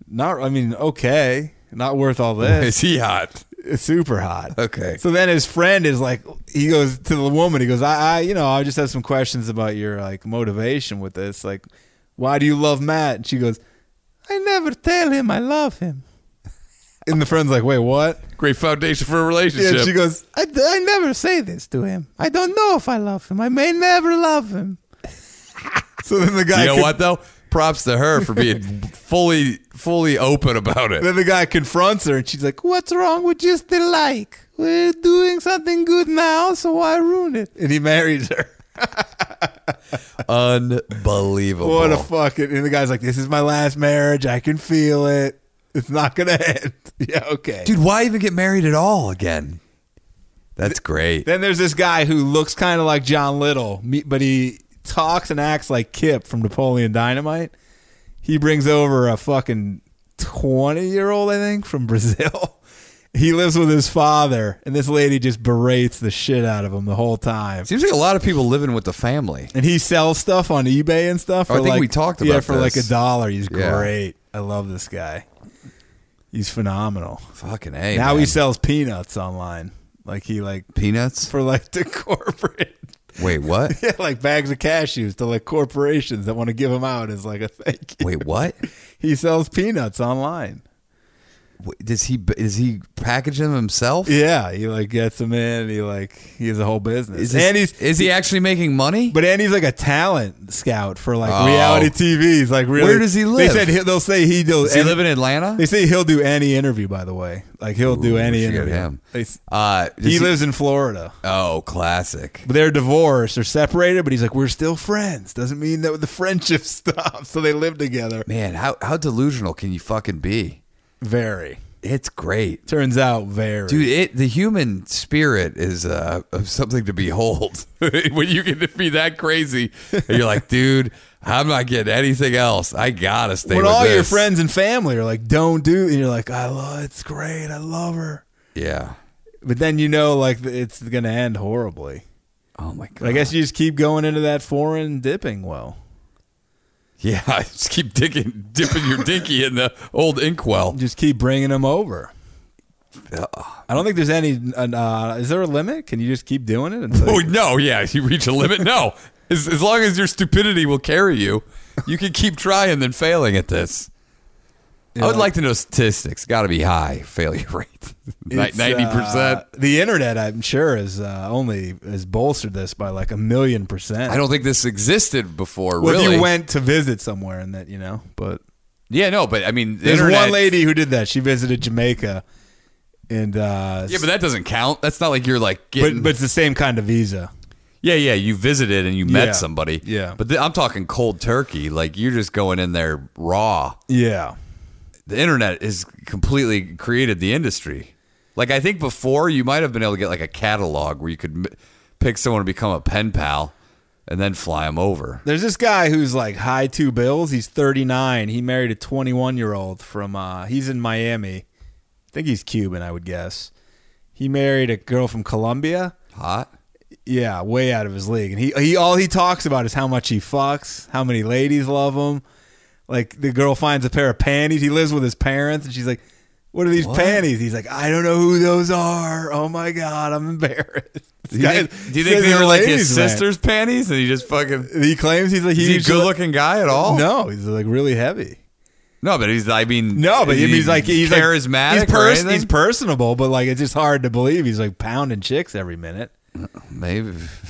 Okay. Not worth all this. Is he hot? It's super hot. Okay. So then his friend is like, he goes to the woman. He goes, I just have some questions about your like motivation with this. Like, why do you love Matt? And she goes, "I never tell him I love him." And the friend's like, "Wait, what?" Great foundation for a relationship. Yeah, she goes, I never say this to him. I don't know if I love him. I may never love him. So then the guy, you know what though? Props to her for being fully open about it. Then the guy confronts her, and she's like, "What's wrong with just the like? We're doing something good now, so why ruin it?" And he marries her. Unbelievable. What a fucking... And the guy's like, "This is my last marriage. I can feel it. It's not going to end." Yeah, okay. Dude, why even get married at all again? That's great. Then there's this guy who looks kind of like John Little, but he talks and acts like Kip from Napoleon Dynamite. He brings over a fucking 20-year-old, I think, from Brazil. He lives with his father, and this lady just berates the shit out of him the whole time. Seems like a lot of people living with the family. And he sells stuff on eBay and stuff. I think we talked about for like this. $1. He's Yeah. great. I love this guy. He's phenomenal. Fucking A, Now man. he sells peanuts online. Like he like Peanuts? for like the corporate. Wait, what? Yeah, like bags of cashews to like corporations that want to give them out as like a thank you. Wait, what? He sells peanuts online. Does he package them himself? Yeah, he like gets them in. He has a whole business. Is he actually making money? But he's like a talent scout for like Oh. reality TV. He's like really. Where does he live? They said they'll say he does. Does he live in Atlanta? They say he'll do any interview. By the way, like he'll do any we should get interview. him. He He lives in Florida. Oh, classic. But they're divorced. They're separated. But he's like, we're still friends. Doesn't mean that the friendship stops. So they live together. Man, how delusional can you fucking be? Very. It's great. Turns out very. Dude, the human spirit is something to behold. When you get to be that crazy, and you're like, dude, I'm not getting anything else. I gotta stay when with all this. your friends and family are like, don't do, and you're like, it's great. I love her. Yeah. But then you know, like, it's going to end horribly. Oh my god. But I guess you just keep going into that foreign dipping well. Yeah, just keep dipping your dinky in the old inkwell. Just keep bringing them over. I don't think there's any. Is there a limit? Can you just keep doing it until? Oh no, yeah. If you reach a limit, no. As long as your stupidity will carry you, you can keep trying and failing at this. I would like to know statistics. Got to be high failure rate. 90%. The internet, I'm sure, has bolstered this by like 1,000,000%. I don't think this existed before. Well, really, if you went to visit somewhere and that, but yeah, no, but I mean, the there's internet, one lady who did that. She visited Jamaica, And Yeah, but that doesn't count. That's not like you're like getting. but it's the same kind of visa. Yeah, you visited and you met Yeah. somebody. Yeah. But I'm talking cold turkey. Like you're just going in there raw. Yeah. The internet has completely created the industry. Like I think before you might have been able to get like a catalog where you could pick someone to become a pen pal and then fly them over. There's this guy who's like high two bills. He's 39. He married a 21-year-old from. He's in Miami. I think he's Cuban, I would guess. He married a girl from Colombia. Hot. Yeah, way out of his league. And he all he talks about is how much he fucks, how many ladies love him. Like the girl finds a pair of panties. He lives with his parents, and she's like, "What are these panties?" He's like, "I don't know who those are. Oh my god, I'm embarrassed." Do you think they were like his sister's panties? And he just fucking. He claims he's like Is he a good-looking guy at all? No, he's like really heavy. No, but he's. I mean, No, but is he he's like charismatic. He's personable, but like it's just hard to believe he's like pounding chicks every minute. Maybe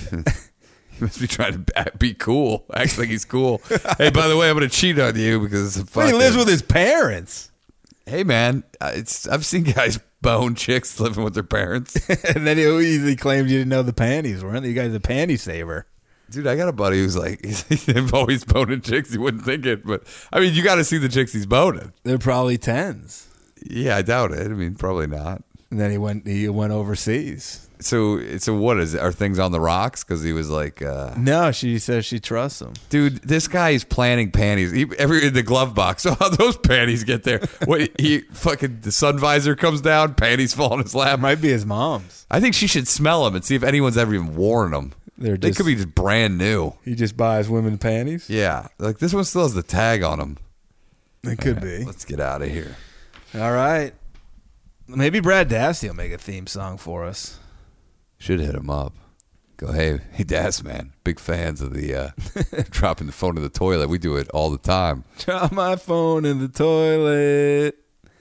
he must be trying to be cool. Acts like he's cool. Hey, by the way, I'm going to cheat on you because it's He lives with his parents, Hey, man, I've seen guys bone chicks living with their parents. and then he claims you didn't know the panties weren't. You guys a panty saver. Dude, I got a buddy who's like, he's always boning chicks. You wouldn't think it, but I mean, you got to see the chicks he's boning. They're probably 10s. Yeah, I doubt it. I mean, probably not. And then he went overseas. So what is it? Are things on the rocks? Because he was like, No, she says she trusts him. dude, this guy is planning panties. Every in the glove box. So how those panties get there? What the sun visor comes down, panties fall in his lap. Might be his mom's. I think she should smell them and see if anyone's ever even worn them. They could be just brand new. He just buys women panties. Yeah, like this one still has the tag on them. It could be. Let's get out of here. All right. Maybe Brad Dassey will make a theme song for us. Should hit him up. Go, hey, Das, man. Big fans of the dropping the phone in the toilet. We do it all the time. Drop my phone in the toilet.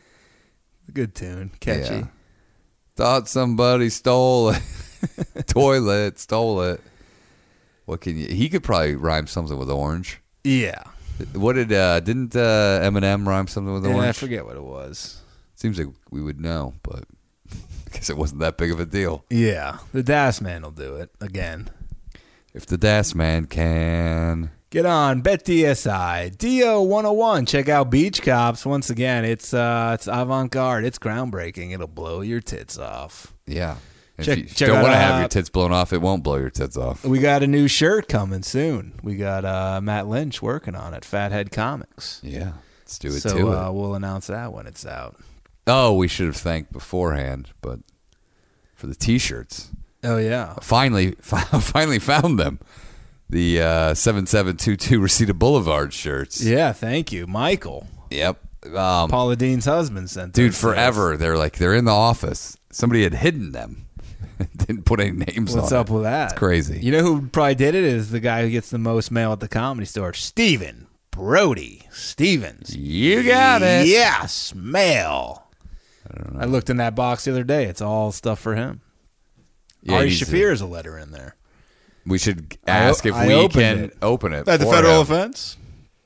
Good tune. Catchy. Yeah. Thought somebody stole it. Toilet, stole it. What can you? He could probably rhyme something with orange. Yeah. What didn't Eminem rhyme something with orange? I forget what it was. Seems like we would know, but I guess it wasn't that big of a deal. Yeah. The Das Man will do it again. If the Das Man can. Get on BetDSI, DO101. Check out Beach Cops. Once again, it's avant-garde. It's groundbreaking. It'll blow your tits off. Yeah. If Check you don't out, want to have your tits blown off, it won't blow your tits off. We got a new shirt coming soon. We got Matt Lynch working on it, Fathead Comics. Yeah. Let's do it So too. we'll announce that when it's out. Oh, we should have thanked beforehand, but for the T-shirts. Oh, yeah. Finally found them. The 7722 Reseda Boulevard shirts. Yeah, thank you. Michael. Yep. Paula Dean's husband sent Dude, those forever. They're in the office. Somebody had hidden them. Didn't put any names on it. What's up with that? It's crazy. You know who probably did it is the guy who gets the most mail at the Comedy Store, Stephen Brody Stevens. You got it. Yes, mail. I looked in that box the other day. It's all stuff for him. Yeah, Ari he's Shaffir is a letter in there. We should ask if I we opened can it. open it. At the for federal him. offense?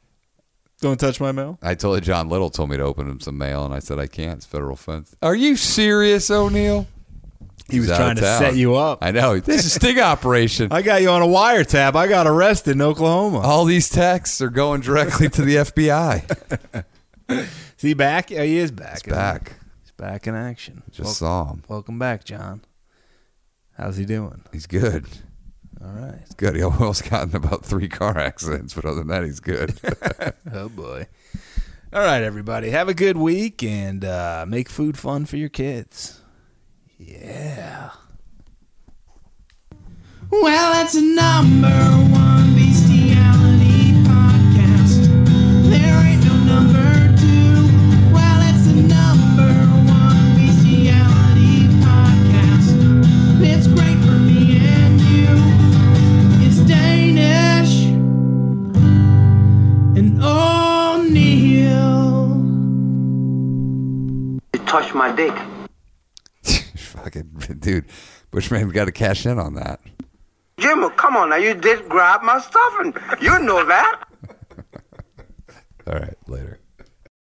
Don't touch my mail. I told John Little told me to open him some mail, and I said I can't. It's federal offense. Are you serious, O'Neill? He was He's out trying of to town. set you up. I know. This is a sting operation. I got you on a wiretap. I got arrested in Oklahoma. All these texts are going directly to the FBI. Is he back? Yeah, he is back. He's back. He's back in action. Just saw him. Welcome back, John. How's he doing? He's good. All right. He's good. He almost got in about 3 car accidents, but other than that, he's good. Oh, boy. All right, everybody. Have a good week and make food fun for your kids. Yeah. Well, that's a #1 bestiality podcast. There ain't no #2. Well, it's a #1 bestiality podcast. It's great for me and you. It's Danish and O'Neill. You touched my dick. Fucking dude, Bushman got to cash in on that. Jim, come on now, you did grab my stuff and you know that. All right.